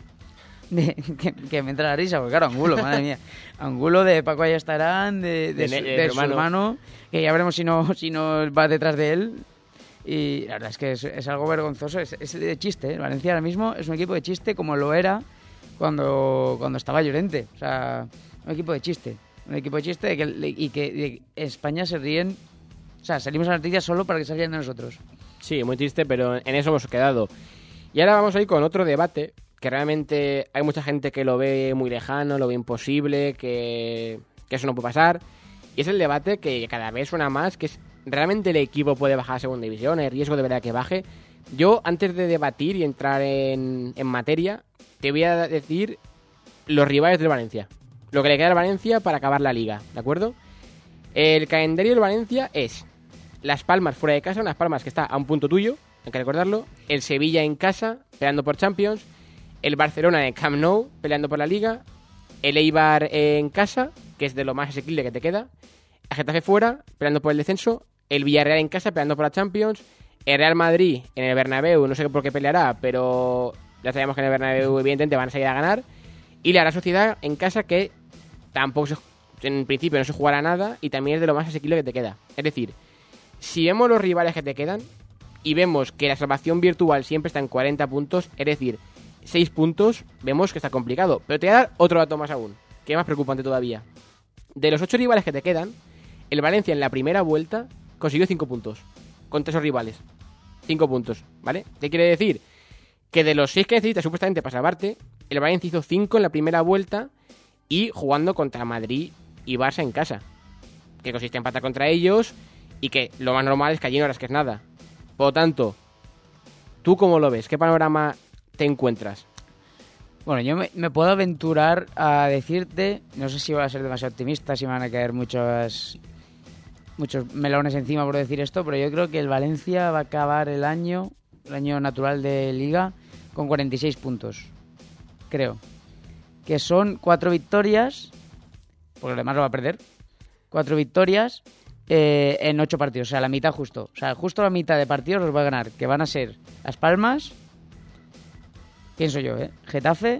Que me entra la risa, porque claro, Angulo, madre mía. Angulo, de Paco Ayestarán, de su hermano, que ya veremos si no va detrás de él. Y la verdad es que es algo vergonzoso, es de chiste, ¿eh? Valencia ahora mismo es un equipo de chiste como lo era cuando estaba Llorente. O sea, un equipo de chiste. Un equipo de chiste y que de España se ríen. O sea, salimos a las noticias solo para que se rían de nosotros. Sí, muy triste, pero en eso hemos quedado. Y ahora vamos a ir con otro debate, que realmente hay mucha gente que lo ve muy lejano, lo ve imposible, que eso no puede pasar. Y es el debate que cada vez suena más, que es, ¿realmente el equipo puede bajar a segunda división? ¿Hay riesgo de verdad que baje? Yo, antes de debatir y entrar en materia, te voy a decir los rivales del Valencia. Lo que le queda al Valencia para acabar la liga, ¿de acuerdo? El calendario del Valencia es Las Palmas fuera de casa, unas Palmas que está a un punto tuyo, hay que recordarlo. El Sevilla en casa, peleando por Champions. El Barcelona en Camp Nou, peleando por la Liga. El Eibar en casa, que es de lo más asequible que te queda. El Getafe fuera, peleando por el descenso. El Villarreal en casa, peleando por la Champions. El Real Madrid en el Bernabéu, no sé por qué peleará, pero ya sabemos que en el Bernabéu evidentemente van a salir a ganar. Y la Real Sociedad en casa, que tampoco en principio no se jugará nada y también es de lo más asequible que te queda. Es decir, si vemos los rivales que te quedan y vemos que la salvación virtual siempre está en 40 puntos, es decir, 6 puntos, vemos que está complicado. Pero te voy a dar otro dato más aún, que es más preocupante todavía. De los 8 rivales que te quedan, el Valencia en la primera vuelta consiguió 5 puntos contra esos rivales. 5 puntos, ¿vale? ¿Qué quiere decir? Que de los 6 que necesita supuestamente para salvarte, el Valencia hizo 5 en la primera vuelta y jugando contra Madrid y Barça en casa. Que consiste en empatar contra ellos y que lo más normal es que allí no rasques nada. Por lo tanto, ¿tú cómo lo ves? ¿Qué panorama te encuentras? Bueno, yo me puedo aventurar a decirte, no sé si voy a ser demasiado optimista, si me van a caer muchos melones encima por decir esto, pero yo creo que el Valencia va a acabar el año natural de Liga, con 46 puntos. Creo. Que son 4 victorias, porque lo demás lo va a perder. 4 victorias en 8 partidos, o sea, la mitad justo. O sea, justo la mitad de partidos los va a ganar, que van a ser Las Palmas, pienso yo, Getafe,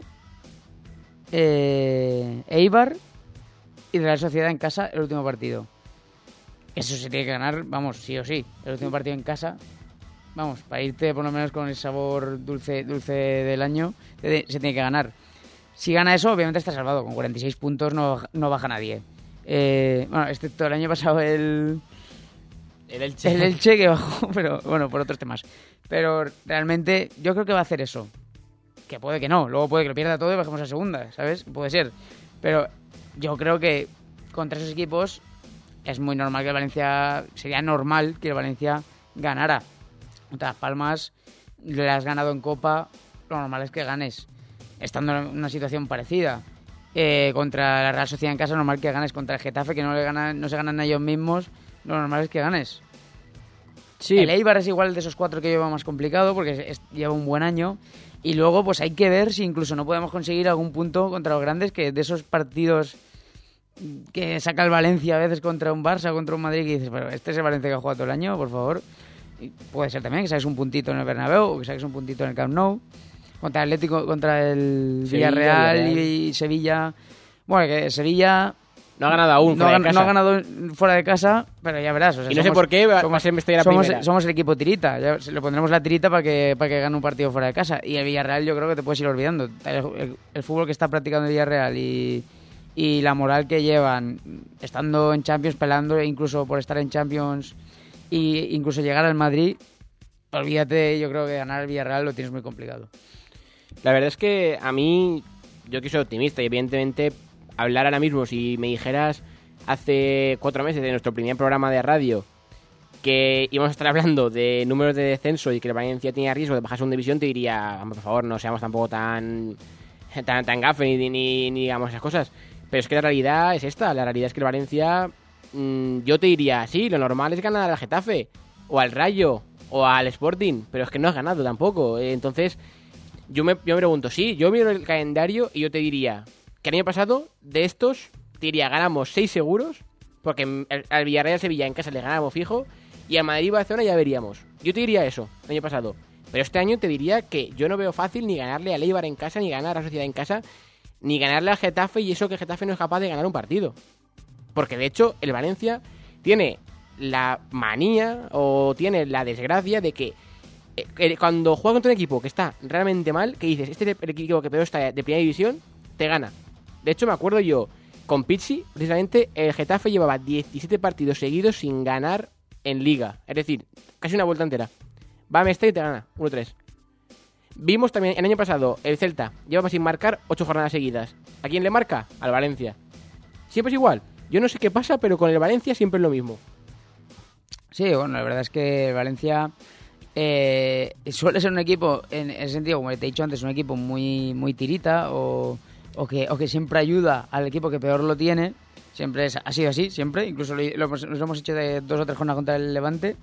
Eibar y Real Sociedad en casa el último partido. Eso se tiene que ganar, vamos, sí o sí. El último partido en casa, vamos, para irte por lo menos con el sabor dulce del año, se tiene que ganar. Si gana eso, obviamente está salvado. Con 46 puntos no baja nadie. Bueno, excepto el año pasado el Elche que bajó, pero bueno, por otros temas. Pero realmente yo creo que va a hacer eso. Que puede que no, luego puede que lo pierda todo y bajemos a segunda, ¿sabes? Puede ser. Pero yo creo que contra esos equipos es muy normal que el Valencia... Sería normal que el Valencia ganara. Contra Las Palmas le has ganado en Copa, lo normal es que ganes. Estando en una situación parecida. Contra la Real Sociedad en casa, normal que ganes. Contra el Getafe, que no se ganan ellos mismos, lo normal es que ganes. Sí. El Eibar es igual de esos 4 que lleva más complicado, porque lleva un buen año. Y luego pues hay que ver si incluso no podemos conseguir algún punto contra los grandes, que de esos partidos que saca el Valencia a veces contra un Barça, contra un Madrid, que dices, pero este es el Valencia que ha jugado todo el año, por favor. Y puede ser también que saques un puntito en el Bernabéu o que saques un puntito en el Camp Nou. Contra el Atlético, contra el Villarreal y Sevilla. Bueno, que Sevilla no ha ganado aún no ha ganado fuera de casa, pero ya verás. O sea, y no sé por qué somos el equipo tirita. Ya le pondremos la tirita para que gane un partido fuera de casa. Y el Villarreal yo creo que te puedes ir olvidando. El fútbol que está practicando el Villarreal y la moral que llevan, estando en Champions, pelando incluso por estar en Champions e incluso llegar al Madrid, olvídate, yo creo que ganar el Villarreal lo tienes muy complicado. La verdad es que a mí, yo que soy optimista y evidentemente hablar ahora mismo, si me dijeras hace 4 meses de nuestro primer programa de radio que íbamos a estar hablando de números de descenso y que el Valencia tenía riesgo de bajar a segunda división, te diría, por favor, no seamos tampoco tan gafe ni digamos esas cosas. Pero es que la realidad es esta, la realidad es que el Valencia, yo te diría, sí, lo normal es ganar al Getafe o al Rayo o al Sporting, pero es que no has ganado tampoco. Entonces yo me pregunto, sí, yo miro el calendario y yo te diría que el año pasado, de estos, te diría, ganamos 6 seguros, porque al Villarreal Sevilla en casa le ganamos fijo, y al Madrid Barcelona ya veríamos. Yo te diría eso, el año pasado. Pero este año te diría que yo no veo fácil ni ganarle al Eibar en casa, ni ganar a la Sociedad en casa, ni ganarle al Getafe, y eso que Getafe no es capaz de ganar un partido. Porque de hecho, el Valencia tiene la manía o tiene la desgracia de que cuando juega contra un equipo que está realmente mal, que dices, este es el equipo que peor está de primera división, te gana. De hecho, me acuerdo yo, con Pizzi, precisamente, el Getafe llevaba 17 partidos seguidos sin ganar en Liga. Es decir, casi una vuelta entera. Va a Mestalla y te gana, 1-3. Vimos también el año pasado, el Celta llevaba sin marcar 8 jornadas seguidas. ¿A quién le marca? Al Valencia. Siempre es igual. Yo no sé qué pasa, pero con el Valencia siempre es lo mismo. Sí, bueno, la verdad es que el Valencia suele ser un equipo, en ese sentido, como te he dicho antes, un equipo muy, muy tirita o que siempre ayuda al equipo que peor lo tiene. Siempre ha sido así, siempre. Incluso nos hemos hecho de 2 o 3 jornadas contra el Levante.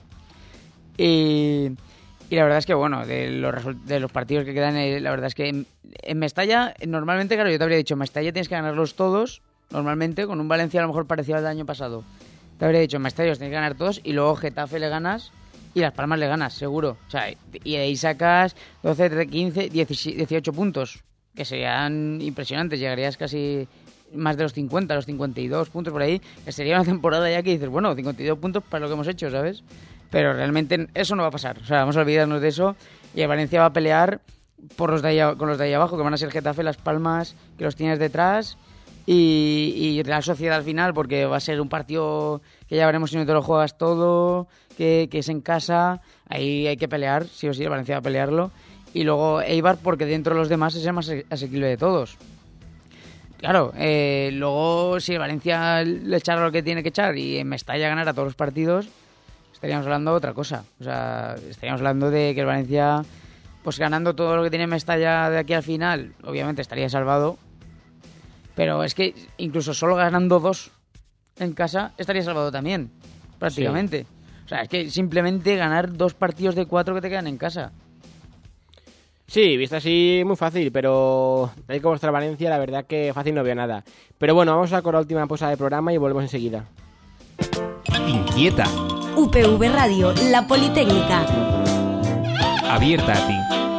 Y la verdad es que, bueno, de los partidos que quedan, la verdad es que en Mestalla, normalmente, claro, yo te habría dicho, en Mestalla tienes que ganarlos todos, normalmente, con un Valencia a lo mejor parecido al del año pasado. Te habría dicho, en Mestalla los tienes que ganar todos, y luego Getafe le ganas y Las Palmas le ganas, seguro. O sea, y ahí sacas 12, 13, 15, 18 puntos, que serían impresionantes. Llegarías casi más de los 50, los 52 puntos por ahí, que sería una temporada ya que dices, bueno, 52 puntos para lo que hemos hecho, ¿sabes? Pero realmente eso no va a pasar. O sea, vamos a olvidarnos de eso, y el Valencia va a pelear con los de ahí abajo, que van a ser Getafe, Las Palmas, que los tienes detrás, y Real Sociedad al final, porque va a ser un partido que ya veremos si no te lo juegas todo, que es en casa, ahí hay que pelear, sí o sí, el Valencia va a pelearlo. Y luego Eibar, porque dentro de los demás es el más asequible de todos. Claro, luego si el Valencia le echara lo que tiene que echar y en Mestalla ganara todos los partidos, estaríamos hablando de otra cosa. O sea, estaríamos hablando de que el Valencia, pues ganando todo lo que tiene en Mestalla de aquí al final, obviamente estaría salvado. Pero es que incluso solo ganando 2 en casa estaría salvado también, prácticamente. Sí. O sea, es que simplemente ganar 2 partidos de 4 que te quedan en casa. Sí, visto así muy fácil, pero tal y como está Valencia, la verdad que fácil no veo nada. Pero bueno, vamos a con la última pausa del programa y volvemos enseguida. Inquieta. UPV Radio, la Politécnica. Abierta a ti.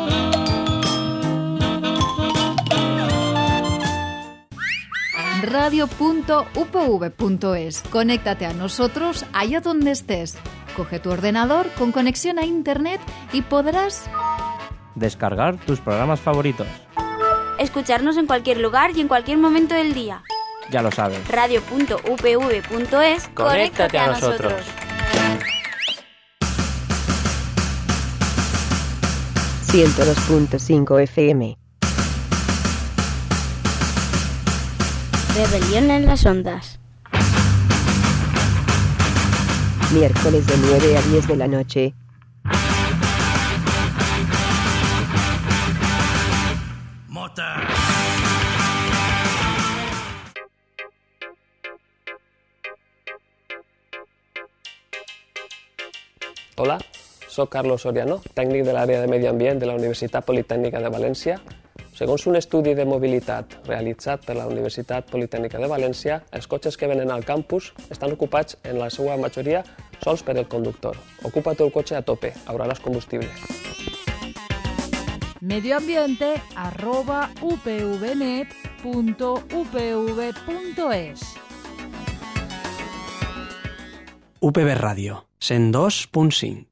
Radio.upv.es. Conéctate a nosotros allá donde estés. Coge tu ordenador con conexión a internet y podrás descargar tus programas favoritos. Escucharnos en cualquier lugar y en cualquier momento del día. Ya lo sabes. Radio.upv.es. Conéctate a nosotros. ...102.5 FM. Rebelión en las ondas. Miércoles de 9 a 10 de la noche. Hola, soc Carlos Soriano, tècnic de l'àrea de Medi Ambient de la Universitat Politècnica de València. Segons un estudi de mobilitat realitzat per la Universitat Politècnica de València, els cotxes que venen al campus estan ocupats en la seva majoria sols per el conductor. Ocupa tu el cotxe a tope, ahorraràs combustible. medioambiente@upvnet.upv.es. UPV Radio, 102.5.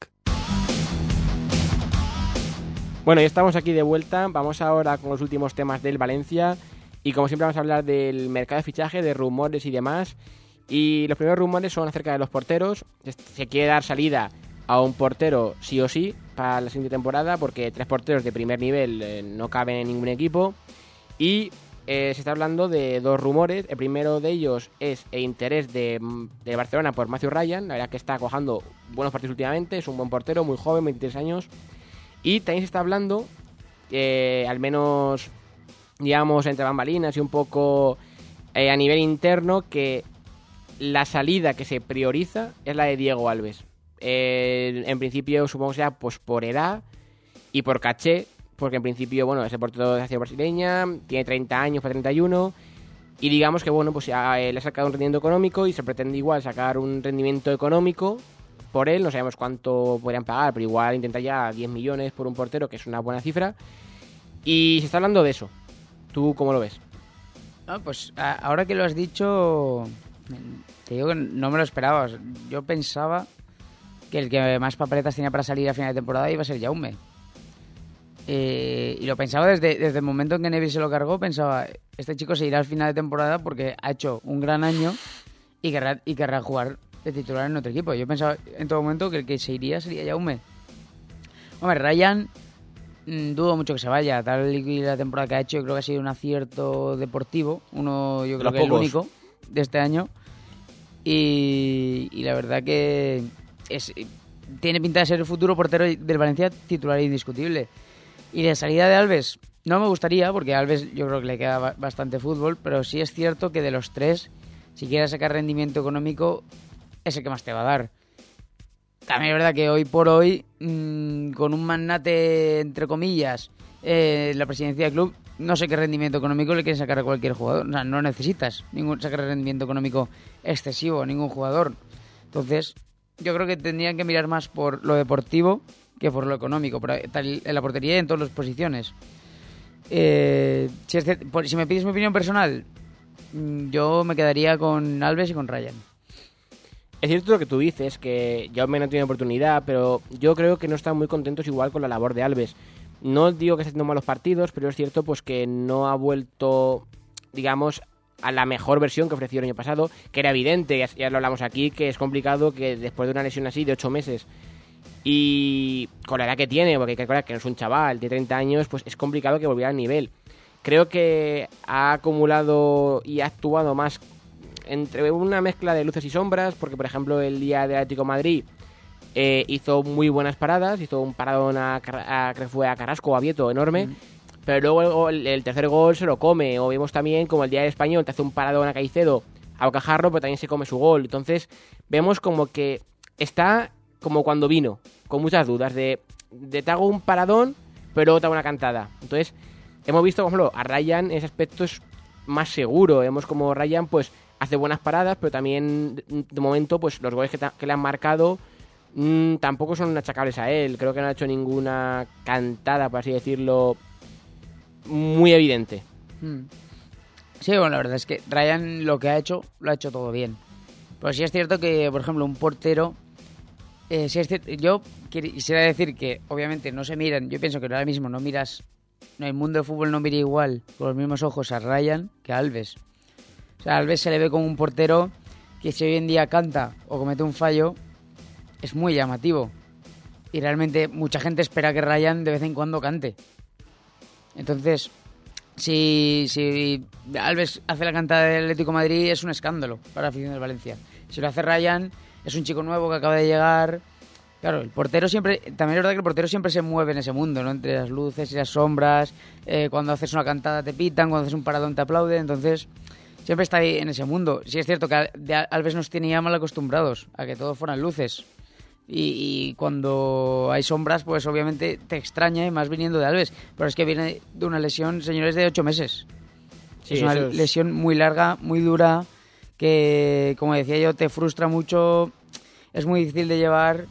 Bueno, ya estamos aquí de vuelta. Vamos ahora con los últimos temas del Valencia. Y como siempre vamos a hablar del mercado de fichaje, de rumores y demás. Y los primeros rumores son acerca de los porteros. Se quiere dar salida a un portero sí o sí para la siguiente temporada, porque 3 porteros de primer nivel no caben en ningún equipo. Y se está hablando de 2 rumores. El primero de ellos es el interés de Barcelona por Matthew Ryan. La verdad que está cuajando buenos partidos últimamente. Es un buen portero, muy joven, 23 años. Y también se está hablando, al menos, digamos, entre bambalinas y un poco a nivel interno, que la salida que se prioriza es la de Diego Alves. En principio, supongo que sea pues por edad y por caché, porque en principio, bueno, es el portero de nación brasileña, tiene 30 años para 31, y digamos que, bueno, pues le ha sacado un rendimiento económico y se pretende igual sacar un rendimiento económico por él. No sabemos cuánto podrían pagar, pero igual intenta ya 10 millones por un portero, que es una buena cifra. Y se está hablando de eso. ¿Tú cómo lo ves? No, pues ahora que lo has dicho, te digo que no me lo esperaba. Yo pensaba que el que más papeletas tenía para salir a final de temporada iba a ser Jaume. Y lo pensaba desde el momento en que Neville se lo cargó. Pensaba, este chico se irá al final de temporada porque ha hecho un gran año y querrá jugar de titular en otro equipo. Yo pensaba en todo momento que el que se iría sería Jaume. Hombre, Ryan, dudo mucho que se vaya. Tal y la temporada que ha hecho, yo creo que ha sido un acierto deportivo. Yo creo que el único de este año. Y la verdad que tiene pinta de ser el futuro portero del Valencia, titular indiscutible. Y de salida de Alves, no me gustaría, porque a Alves yo creo que le queda bastante fútbol, pero sí es cierto que de los 3, si quieres sacar rendimiento económico, es el que más te va a dar. También es verdad que hoy por hoy, con un magnate, entre comillas, la presidencia del club, no sé qué rendimiento económico le quiere sacar a cualquier jugador. O sea, no necesitas sacar rendimiento económico excesivo a ningún jugador. Entonces, yo creo que tendrían que mirar más por lo deportivo que por lo económico, en la portería y en todas las posiciones. Si me pides mi opinión personal, yo me quedaría con Alves y con Ryan. Es cierto lo que tú dices, que Jaume no tiene oportunidad, pero yo creo que no están muy contentos igual con la labor de Alves. No digo que esté haciendo malos partidos, pero es cierto pues que no ha vuelto, digamos, a la mejor versión que ofreció el año pasado, que era evidente, ya lo hablamos aquí, que es complicado que después de una lesión así de 8 meses y con la edad que tiene, porque hay que recordar que no es un chaval de 30 años, pues es complicado que volviera al nivel. Creo que ha acumulado y ha actuado más entre una mezcla de luces y sombras, porque por ejemplo el día del Atlético de Madrid hizo muy buenas paradas, hizo un paradón que fue a Carrasco o a Vieto enorme, pero luego el tercer gol se lo come, o vimos también como el día del Español te hace un paradón a Caicedo, a Bocajarro, pero también se come su gol. Entonces vemos como que está como cuando vino, con muchas dudas de te hago un paradón, pero luego te hago una cantada. Entonces hemos visto, por ejemplo, a Ryan en ese aspecto es más seguro. Vemos como Ryan pues hace buenas paradas, pero también de momento pues los goles que le han marcado tampoco son achacables a él. Creo que no ha hecho ninguna cantada, por así decirlo, muy evidente. Sí, bueno, la verdad es que Ryan lo que ha hecho, lo ha hecho todo bien. Pero sí es cierto que, por ejemplo, un portero... sí es cierto, yo quisiera decir que obviamente no se miran. Yo pienso que ahora mismo no miras... No, el mundo del fútbol no mira igual con los mismos ojos a Ryan que a Alves. O sea, a Alves se le ve como un portero que si hoy en día canta o comete un fallo, es muy llamativo. Y realmente mucha gente espera que Ryan de vez en cuando cante. Entonces, si Alves hace la cantada del Atlético de Madrid, es un escándalo para la afición del Valencia. Si lo hace Ryan, es un chico nuevo que acaba de llegar. Claro, el portero siempre... También es verdad que el portero siempre se mueve en ese mundo, ¿no? Entre las luces y las sombras. Cuando haces una cantada te pitan, cuando haces un paradón te aplauden. Entonces, siempre está ahí en ese mundo. Sí es cierto que Alves nos tenía mal acostumbrados a que todo fueran luces. Y cuando hay sombras, pues obviamente te extraña, y más viniendo de Alves. Pero es que viene de una lesión, señores, de 8 meses. Sí, es una lesión muy larga, muy dura, que, como decía yo, te frustra mucho. Es muy difícil de llevar.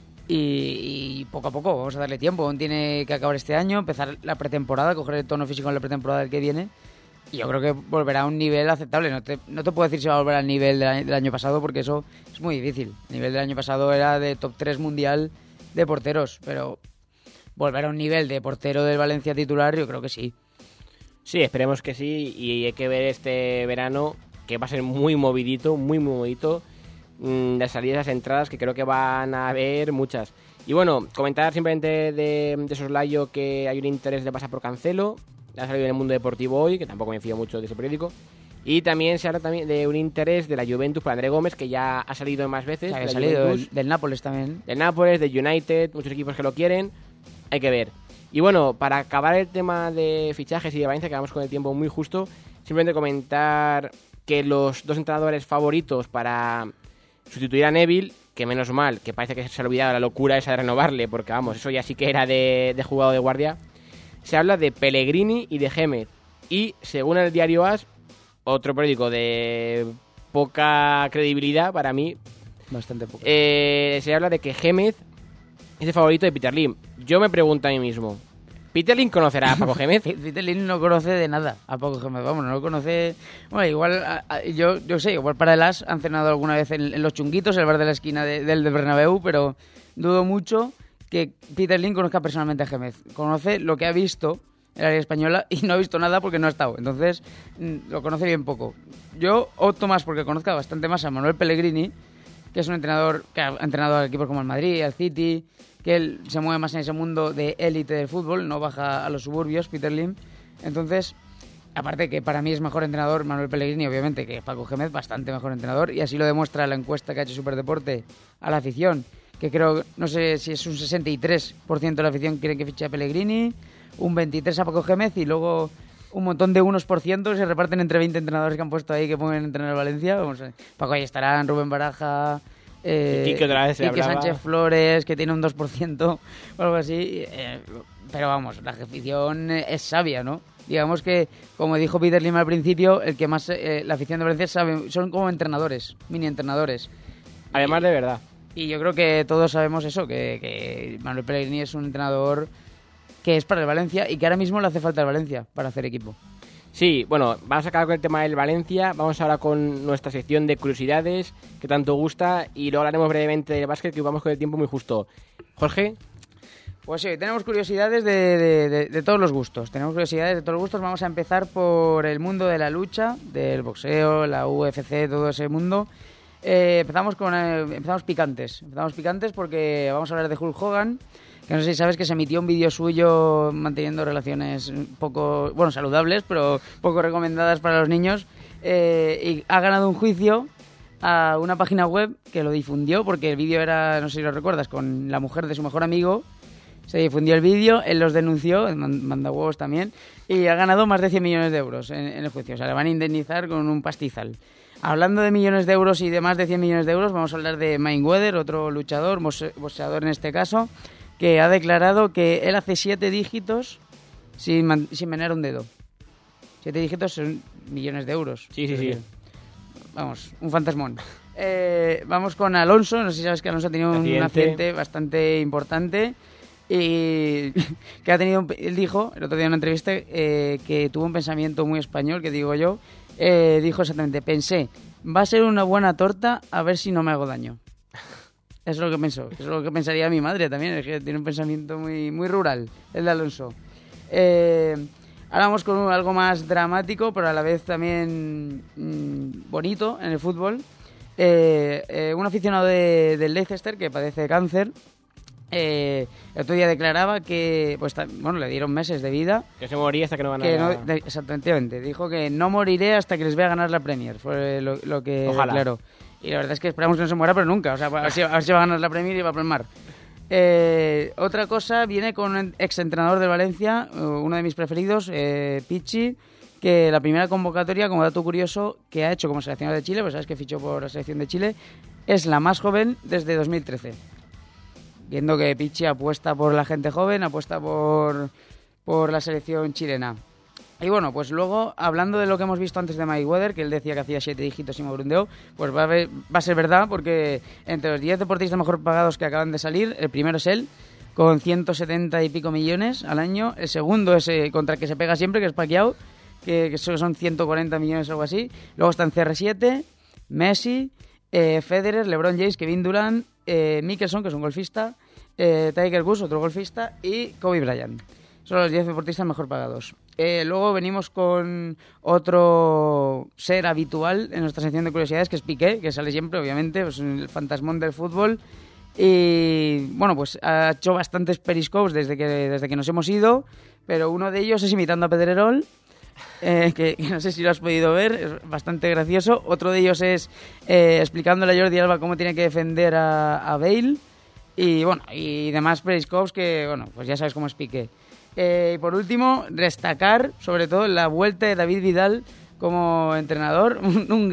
Y poco a poco vamos a darle tiempo. Tiene que acabar este año, empezar la pretemporada, coger el tono físico en la pretemporada del que viene, y yo creo que volverá a un nivel aceptable. No te puedo decir si va a volver al nivel del año pasado, porque eso es muy difícil. El nivel del año pasado era de top 3 mundial de porteros, pero volver a un nivel de portero del Valencia titular, yo creo que sí. Sí, esperemos que sí, y hay que ver este verano, que va a ser muy movidito, muy movidito. Las salidas, las entradas, que creo que van a haber muchas. Y bueno, comentar simplemente de soslayo que hay un interés de pasar por Cancelo. Ha salido en el Mundo Deportivo hoy, que tampoco me fío mucho de ese periódico. Y también se habla también de un interés de la Juventus por André Gómez, que ya ha salido más veces. Ha salido del Nápoles también. Del Nápoles, del United, muchos equipos que lo quieren. Hay que ver. Y bueno, para acabar el tema de fichajes y de Valencia, que vamos con el tiempo muy justo, simplemente comentar que los dos entrenadores favoritos para sustituir a Neville, que menos mal, que parece que se ha olvidado la locura esa de renovarle, porque vamos, eso ya sí que era de jugado de guardia. Se habla de Pellegrini y de Gémez. Y según el diario AS, otro periódico de poca credibilidad para mí, bastante poca, se habla de que Gémez es el favorito de Peter Lim. Yo me pregunto a mí mismo, ¿Peter Lim conocerá a Paco Gémez? Peter Lim no conoce de nada a Paco Gémez, vamos, no lo conoce. Bueno, igual, yo sé, igual para el AS han cenado alguna vez en Los Chunguitos, el bar de la esquina del Bernabéu, pero dudo mucho que Peter Lim conozca personalmente a Gémez. Conoce lo que ha visto en la Liga Española y no ha visto nada porque no ha estado. Entonces, lo conoce bien poco. Yo opto más porque conozca bastante más a Manuel Pellegrini, que es un entrenador que ha entrenado a equipos como el Madrid, al City, que él se mueve más en ese mundo de élite del fútbol, no baja a los suburbios, Peter Lim. Entonces, aparte que para mí es mejor entrenador Manuel Pellegrini, obviamente, que Paco Gémez, bastante mejor entrenador, y así lo demuestra la encuesta que ha hecho Superdeporte a la afición, que creo, no sé si es un 63% de la afición quiere que fiche a Pellegrini, un 23% a Paco Gémez, y luego un montón de 1% se reparten entre 20 entrenadores que han puesto ahí que pueden entrenar a Valencia. Vamos a ver. Paco, ahí estarán Rubén Baraja, Quique otra vez Quique Sánchez Flores, que tiene un 2% o algo así. Pero vamos, la afición es sabia, ¿no? Digamos que, como dijo Peter Lim al principio, el que más la afición de Valencia sabe, son como entrenadores, mini entrenadores. Además, de verdad. Y yo creo que todos sabemos eso, que Manuel Pellegrini es un entrenador que es para el Valencia y que ahora mismo le hace falta al Valencia para hacer equipo. Sí, bueno, vamos a acabar con el tema del Valencia, vamos ahora con nuestra sección de curiosidades que tanto gusta y luego hablaremos brevemente del básquet, que vamos con el tiempo muy justo. Jorge. Pues sí, tenemos curiosidades de todos los gustos. Vamos a empezar por el mundo de la lucha, del boxeo, la UFC, todo ese mundo. Empezamos picantes. Empezamos picantes porque vamos a hablar de Hulk Hogan, que no sé si sabes que se emitió un vídeo suyo manteniendo relaciones poco, bueno, saludables, pero poco recomendadas para los niños. Y ha ganado un juicio a una página web que lo difundió, porque el vídeo era, no sé si lo recuerdas, con la mujer de su mejor amigo. Se difundió el vídeo, él los denunció, mandahuevos también, y ha ganado más de 100 millones de euros en el juicio. O sea, le van a indemnizar con un pastizal. Hablando de millones de euros y de más de 100 millones de euros, vamos a hablar de Mayweather, otro luchador, boxeador en este caso, que ha declarado que él hace 7 dígitos sin menear un dedo. 7 dígitos son millones de euros. Sí. Vamos, un fantasmón. Vamos con Alonso. No sé si sabes que Alonso ha tenido un accidente bastante importante y que ha tenido, él dijo el otro día en una entrevista que tuvo un pensamiento muy español, que digo yo, dijo exactamente, pensé, va a ser una buena torta a ver si no me hago daño. Eso es lo que pensó, eso es lo que pensaría mi madre también, es que tiene un pensamiento muy, muy rural, el de Alonso. Ahora vamos con algo más dramático, pero a la vez también bonito en el fútbol. Un aficionado del Leicester que padece cáncer, el otro día declaraba que le dieron meses de vida, que se moría hasta que no ganara. Exactamente, dijo que no moriré hasta que les vea ganar la Premier, fue lo que declaró. Y la verdad es que esperamos que no se muera, pero nunca, o sea, a ver si va a ganar la Premier y va a palmar. Otra cosa viene con un exentrenador de Valencia, uno de mis preferidos, Pichi, que la primera convocatoria, como dato curioso, que ha hecho como seleccionador de Chile, pues sabes que fichó por la selección de Chile, es la más joven desde 2013. Viendo que Pichi apuesta por la gente joven, apuesta por la selección chilena. Y bueno, pues luego, hablando de lo que hemos visto antes de Mayweather, que él decía que hacía 7 dígitos y me brundeó, pues va a ser verdad, porque entre los 10 deportistas mejor pagados que acaban de salir, el primero es él, con 170 y pico millones al año. El segundo es contra el que se pega siempre, que es Pacquiao, que son 140 millones o algo así. Luego están CR7, Messi, Federer, LeBron James, Kevin Durant, Mickelson, que es un golfista, Tiger Woods, otro golfista, y Kobe Bryant. Son los 10 deportistas mejor pagados. Luego venimos con otro ser habitual en nuestra sección de curiosidades, que es Piqué, que sale siempre, obviamente, pues el fantasmón del fútbol. Y bueno, pues ha hecho bastantes periscopes desde que nos hemos ido, pero uno de ellos es imitando a Pedrerol, que no sé si lo has podido ver, es bastante gracioso. Otro de ellos es explicándole a Jordi Alba cómo tiene que defender a Bale. Y bueno, y demás periscopes que, bueno, pues ya sabes cómo es Piqué. Y por último, destacar sobre todo la vuelta de David Vidal como entrenador, un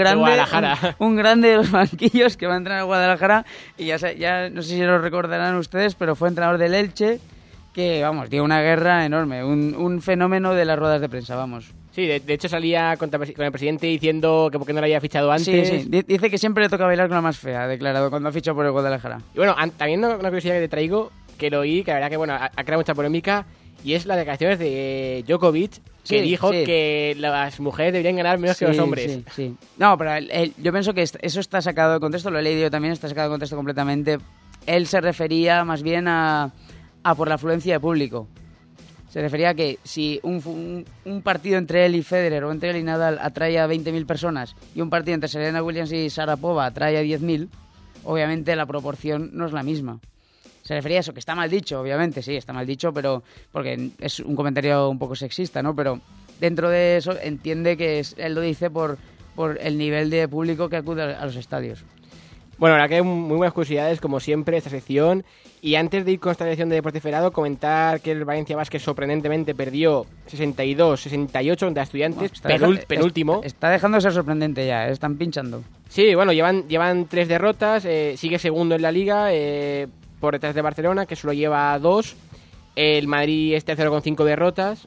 grande de los banquillos que va a entrenar a Guadalajara, y ya no sé si lo recordarán ustedes, pero fue entrenador del Elche, que vamos, dio una guerra enorme, un fenómeno de las ruedas de prensa, vamos. Sí, de hecho salía con el presidente diciendo que por qué no lo había fichado antes. Sí, dice que siempre le toca bailar con la más fea, ha declarado, cuando ha fichado por el Guadalajara. Y bueno, también una curiosidad que te traigo, que lo oí, que la verdad que bueno, ha creado mucha polémica, y es las declaraciones de Djokovic, que dijo que las mujeres deberían ganar menos que los hombres. Sí. No, pero yo pienso que eso está sacado de contexto, lo he leído también, está sacado de contexto completamente. Él se refería más bien a por la afluencia de público. Se refería a que si un partido entre él y Federer o entre él y Nadal atrae a 20.000 personas y un partido entre Serena Williams y Sharapova atrae a 10.000, obviamente la proporción no es la misma. Se refería a eso, que está mal dicho, obviamente, sí, está mal dicho, pero porque es un comentario un poco sexista, ¿no? Pero dentro de eso entiende que él lo dice por el nivel de público que acude a los estadios. Bueno, la verdad que hay muy buenas curiosidades, como siempre, esta sección. Y antes de ir con esta sección de Deporte Federado, comentar que el Valencia Basket sorprendentemente perdió 62-68 contra Estudiantes, penúltimo. Está dejando de ser sorprendente ya, están pinchando. Sí, bueno, llevan 3 derrotas, sigue segundo en la liga, por detrás de Barcelona, que solo lleva 2. El Madrid es tercero con 5 derrotas,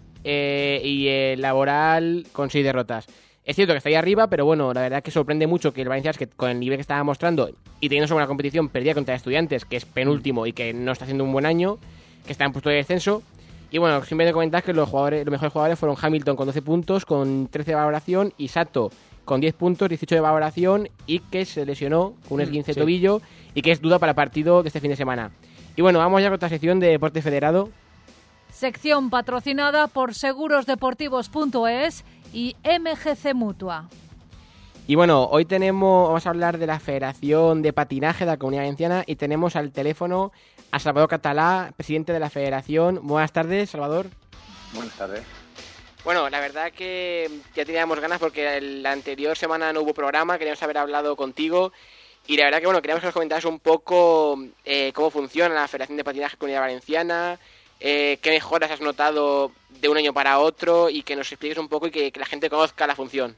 y el Laboral con 6 derrotas. Es cierto que está ahí arriba, pero bueno, la verdad es que sorprende mucho que el Valencia Basket, con el nivel que estaba mostrando y teniendo sobre la competición, perdía contra Estudiantes, que es penúltimo y que no está haciendo un buen año, que está en puesto de descenso. Y bueno, simplemente comentar que los mejores jugadores fueron Hamilton con 12 puntos, con 13 de valoración, y Sato con 10 puntos, 18 de valoración, y que se lesionó con un esguince de tobillo y que es duda para el partido de este fin de semana. Y bueno, vamos ya con esta sección de Deporte Federado. Sección patrocinada por segurosdeportivos.es y MGC Mutua. Y bueno, hoy vamos a hablar de la Federación de Patinaje de la Comunidad Valenciana y tenemos al teléfono a Salvador Català, presidente de la Federación. Buenas tardes, Salvador. Buenas tardes. Bueno, la verdad que ya teníamos ganas porque la anterior semana no hubo programa, queríamos haber hablado contigo y la verdad que queríamos que nos comentaras un poco cómo funciona la Federación de Patinaje de la Comunidad Valenciana, qué mejoras has notado de un año para otro y que nos expliques un poco y que la gente conozca la función.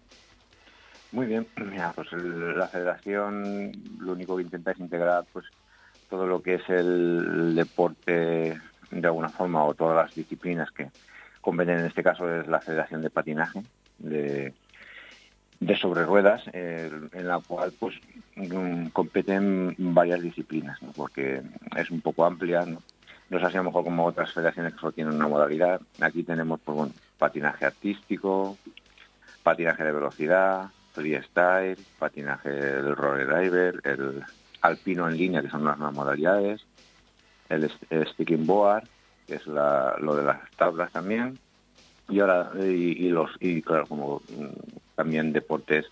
Muy bien, mira, pues la Federación lo único que intenta es integrar pues todo lo que es el deporte de alguna forma o todas las disciplinas que competen, en este caso es la Federación de Patinaje de sobre ruedas, en la cual pues competen varias disciplinas, ¿no? Porque es un poco amplia, ¿no? No es así a lo mejor como otras federaciones que solo tienen una modalidad. Aquí tenemos pues, bueno, patinaje artístico, patinaje de velocidad, freestyle, patinaje del roller driver, el alpino en línea, que son las nuevas modalidades, el sticking board, que es lo de las tablas también, y ahora y claro, como también deportes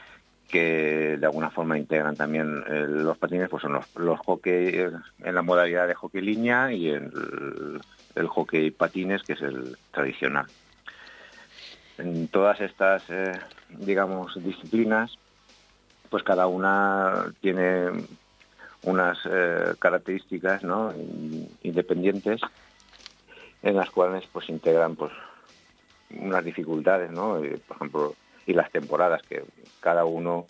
que de alguna forma integran también los patines, pues son los hockey en la modalidad de hockey línea y el hockey patines, que es el tradicional. En todas estas, digamos, disciplinas, pues cada una tiene unas características, ¿no?, independientes, en las cuales pues integran pues unas dificultades, ¿no? Por ejemplo, y las temporadas, que cada uno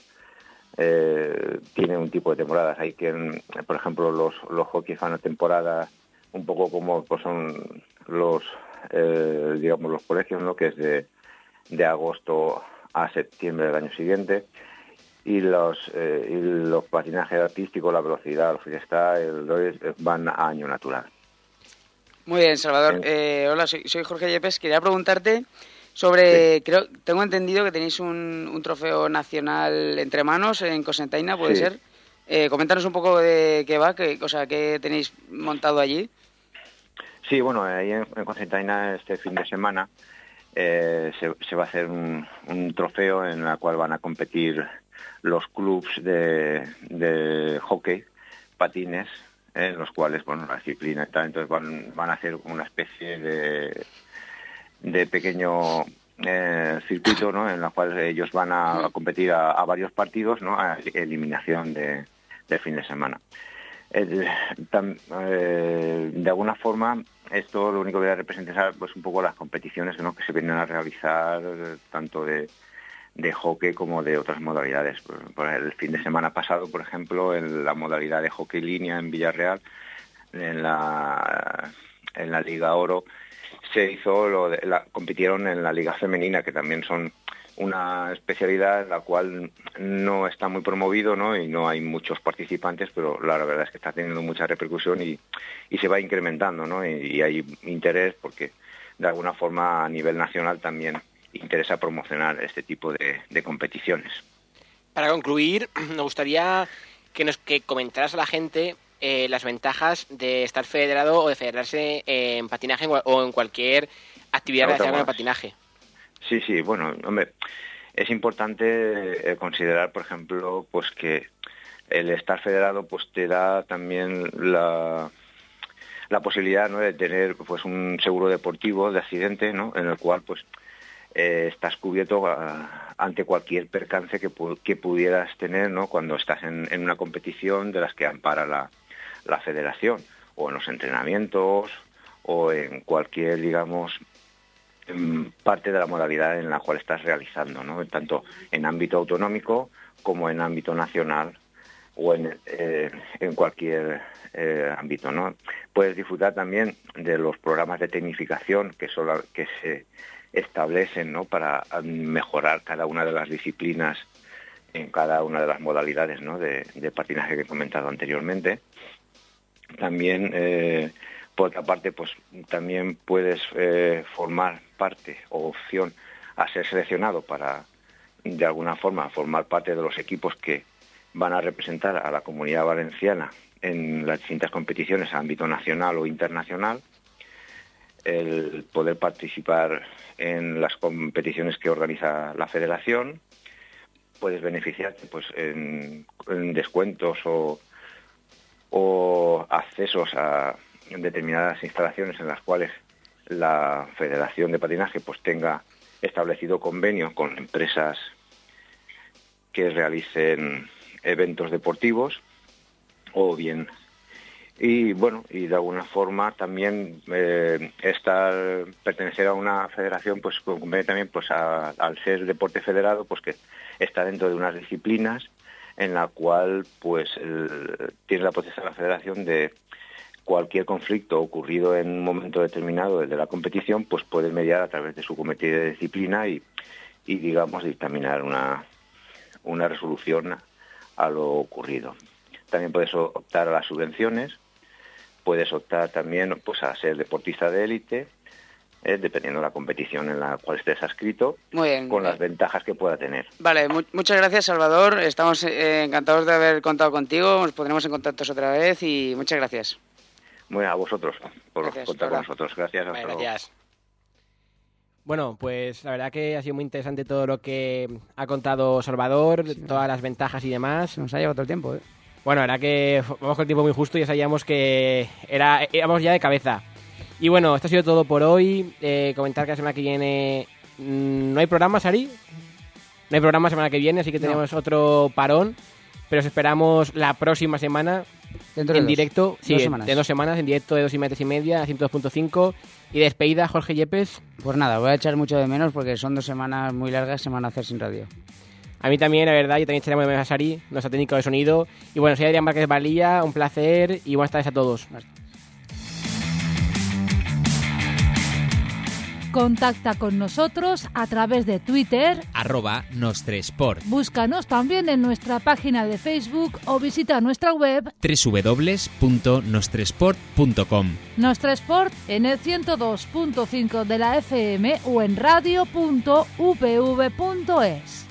tiene un tipo de temporadas. Hay quien, por ejemplo, los hockey fan a temporada un poco como pues son los digamos los colegios, ¿no?, que es de agosto a septiembre del año siguiente, y los patinajes artísticos, la velocidad, el freestyle, van a año natural. Muy bien, Salvador. Hola, soy Jorge Yepes. Quería preguntarte sobre, sí. Tengo entendido que tenéis un trofeo nacional entre manos en Cocentaina, ¿puede ser? Coméntanos un poco de qué va, qué tenéis montado allí. Sí, bueno, ahí en Cocentaina este fin de semana se va a hacer un trofeo en el cual van a competir los clubs de hockey, patines, en los cuales, bueno, la disciplina y tal, entonces van a hacer una especie de pequeño circuito, ¿no?, en la cual ellos van a competir a varios partidos, ¿no?, a eliminación de fin de semana. De alguna forma, esto lo único que va a representar pues un poco las competiciones, ¿no?, que se vienen a realizar tanto de hockey como de otras modalidades. Por el fin de semana pasado, por ejemplo, en la modalidad de hockey línea en Villarreal, en la Liga Oro, se hizo compitieron en la Liga Femenina, que también son una especialidad en la cual no está muy promovido, ¿no?, y no hay muchos participantes, pero la verdad es que está teniendo mucha repercusión y se va incrementando, ¿no?, y hay interés porque de alguna forma a nivel nacional también interesa promocionar este tipo de competiciones. Para concluir, me gustaría que comentaras a la gente las ventajas de estar federado o de federarse en patinaje o en cualquier actividad relacionada con el patinaje. Sí, bueno, hombre, es importante considerar, por ejemplo, pues que el estar federado pues te da también la posibilidad, ¿no?, de tener pues un seguro deportivo de accidente, ¿no?, en el cual pues estás cubierto ante cualquier percance que pudieras tener, ¿no?, cuando estás en una competición de las que ampara la federación, o en los entrenamientos, o en cualquier, digamos, parte de la modalidad en la cual estás realizando, ¿no?, tanto en ámbito autonómico como en ámbito nacional o en cualquier ámbito, ¿no? Puedes disfrutar también de los programas de tecnificación que se establecen, ¿no?, para mejorar cada una de las disciplinas en cada una de las modalidades, ¿no?, de patinaje que he comentado anteriormente. También, por otra parte, pues también puedes formar parte o opción a ser seleccionado para, de alguna forma, formar parte de los equipos que van a representar a la Comunidad Valenciana en las distintas competiciones a ámbito nacional o internacional, el poder participar en las competiciones que organiza la Federación. Puedes beneficiarte pues en descuentos o accesos a determinadas instalaciones en las cuales la Federación de Patinaje pues tenga establecido convenio con empresas que realicen eventos deportivos, o bien, y bueno, y de alguna forma también pertenecer a una federación pues conviene también pues al ser deporte federado pues que está dentro de unas disciplinas en la cual pues tiene la potestad la federación de cualquier conflicto ocurrido en un momento determinado de la competición, pues puede mediar a través de su comité de disciplina y digamos dictaminar una resolución a lo ocurrido. También puedes optar a las subvenciones, puedes optar también pues a ser deportista de élite, dependiendo de la competición en la cual estés adscrito, muy bien, con las ventajas que pueda tener. Vale, muchas gracias, Salvador. Estamos encantados de haber contado contigo. Nos pondremos en contacto otra vez y muchas gracias. Bueno, a vosotros por gracias, contar con nosotros. Gracias. Hasta luego. Bueno, pues la verdad que ha sido muy interesante todo lo que ha contado Salvador, todas las ventajas y demás. Se nos ha llevado todo el tiempo, ¿eh? Bueno, la verdad que vamos con el tiempo muy justo, ya sabíamos que éramos ya de cabeza. Y bueno, esto ha sido todo por hoy. Comentar que la semana que viene no hay programa, Sari. No hay programa la semana que viene, así que tenemos otro parón. Pero os esperamos la próxima semana en directo. Sí, de 2 semanas, en directo de 2:30, 102.5. Y despedida, Jorge Yepes. Pues nada, voy a echar mucho de menos porque son 2 semanas muy largas, se van a hacer sin radio. A mí también, la verdad, yo también echaré de menos a Sari, nuestra técnica de sonido. Y bueno, soy Adrián Márquez Valía, un placer y buenas tardes a todos. Contacta con nosotros a través de Twitter @Nostresport. Búscanos también en nuestra página de Facebook o visita nuestra web www.nostresport.com. Nostresport en el 102.5 de la FM o en radio.upv.es.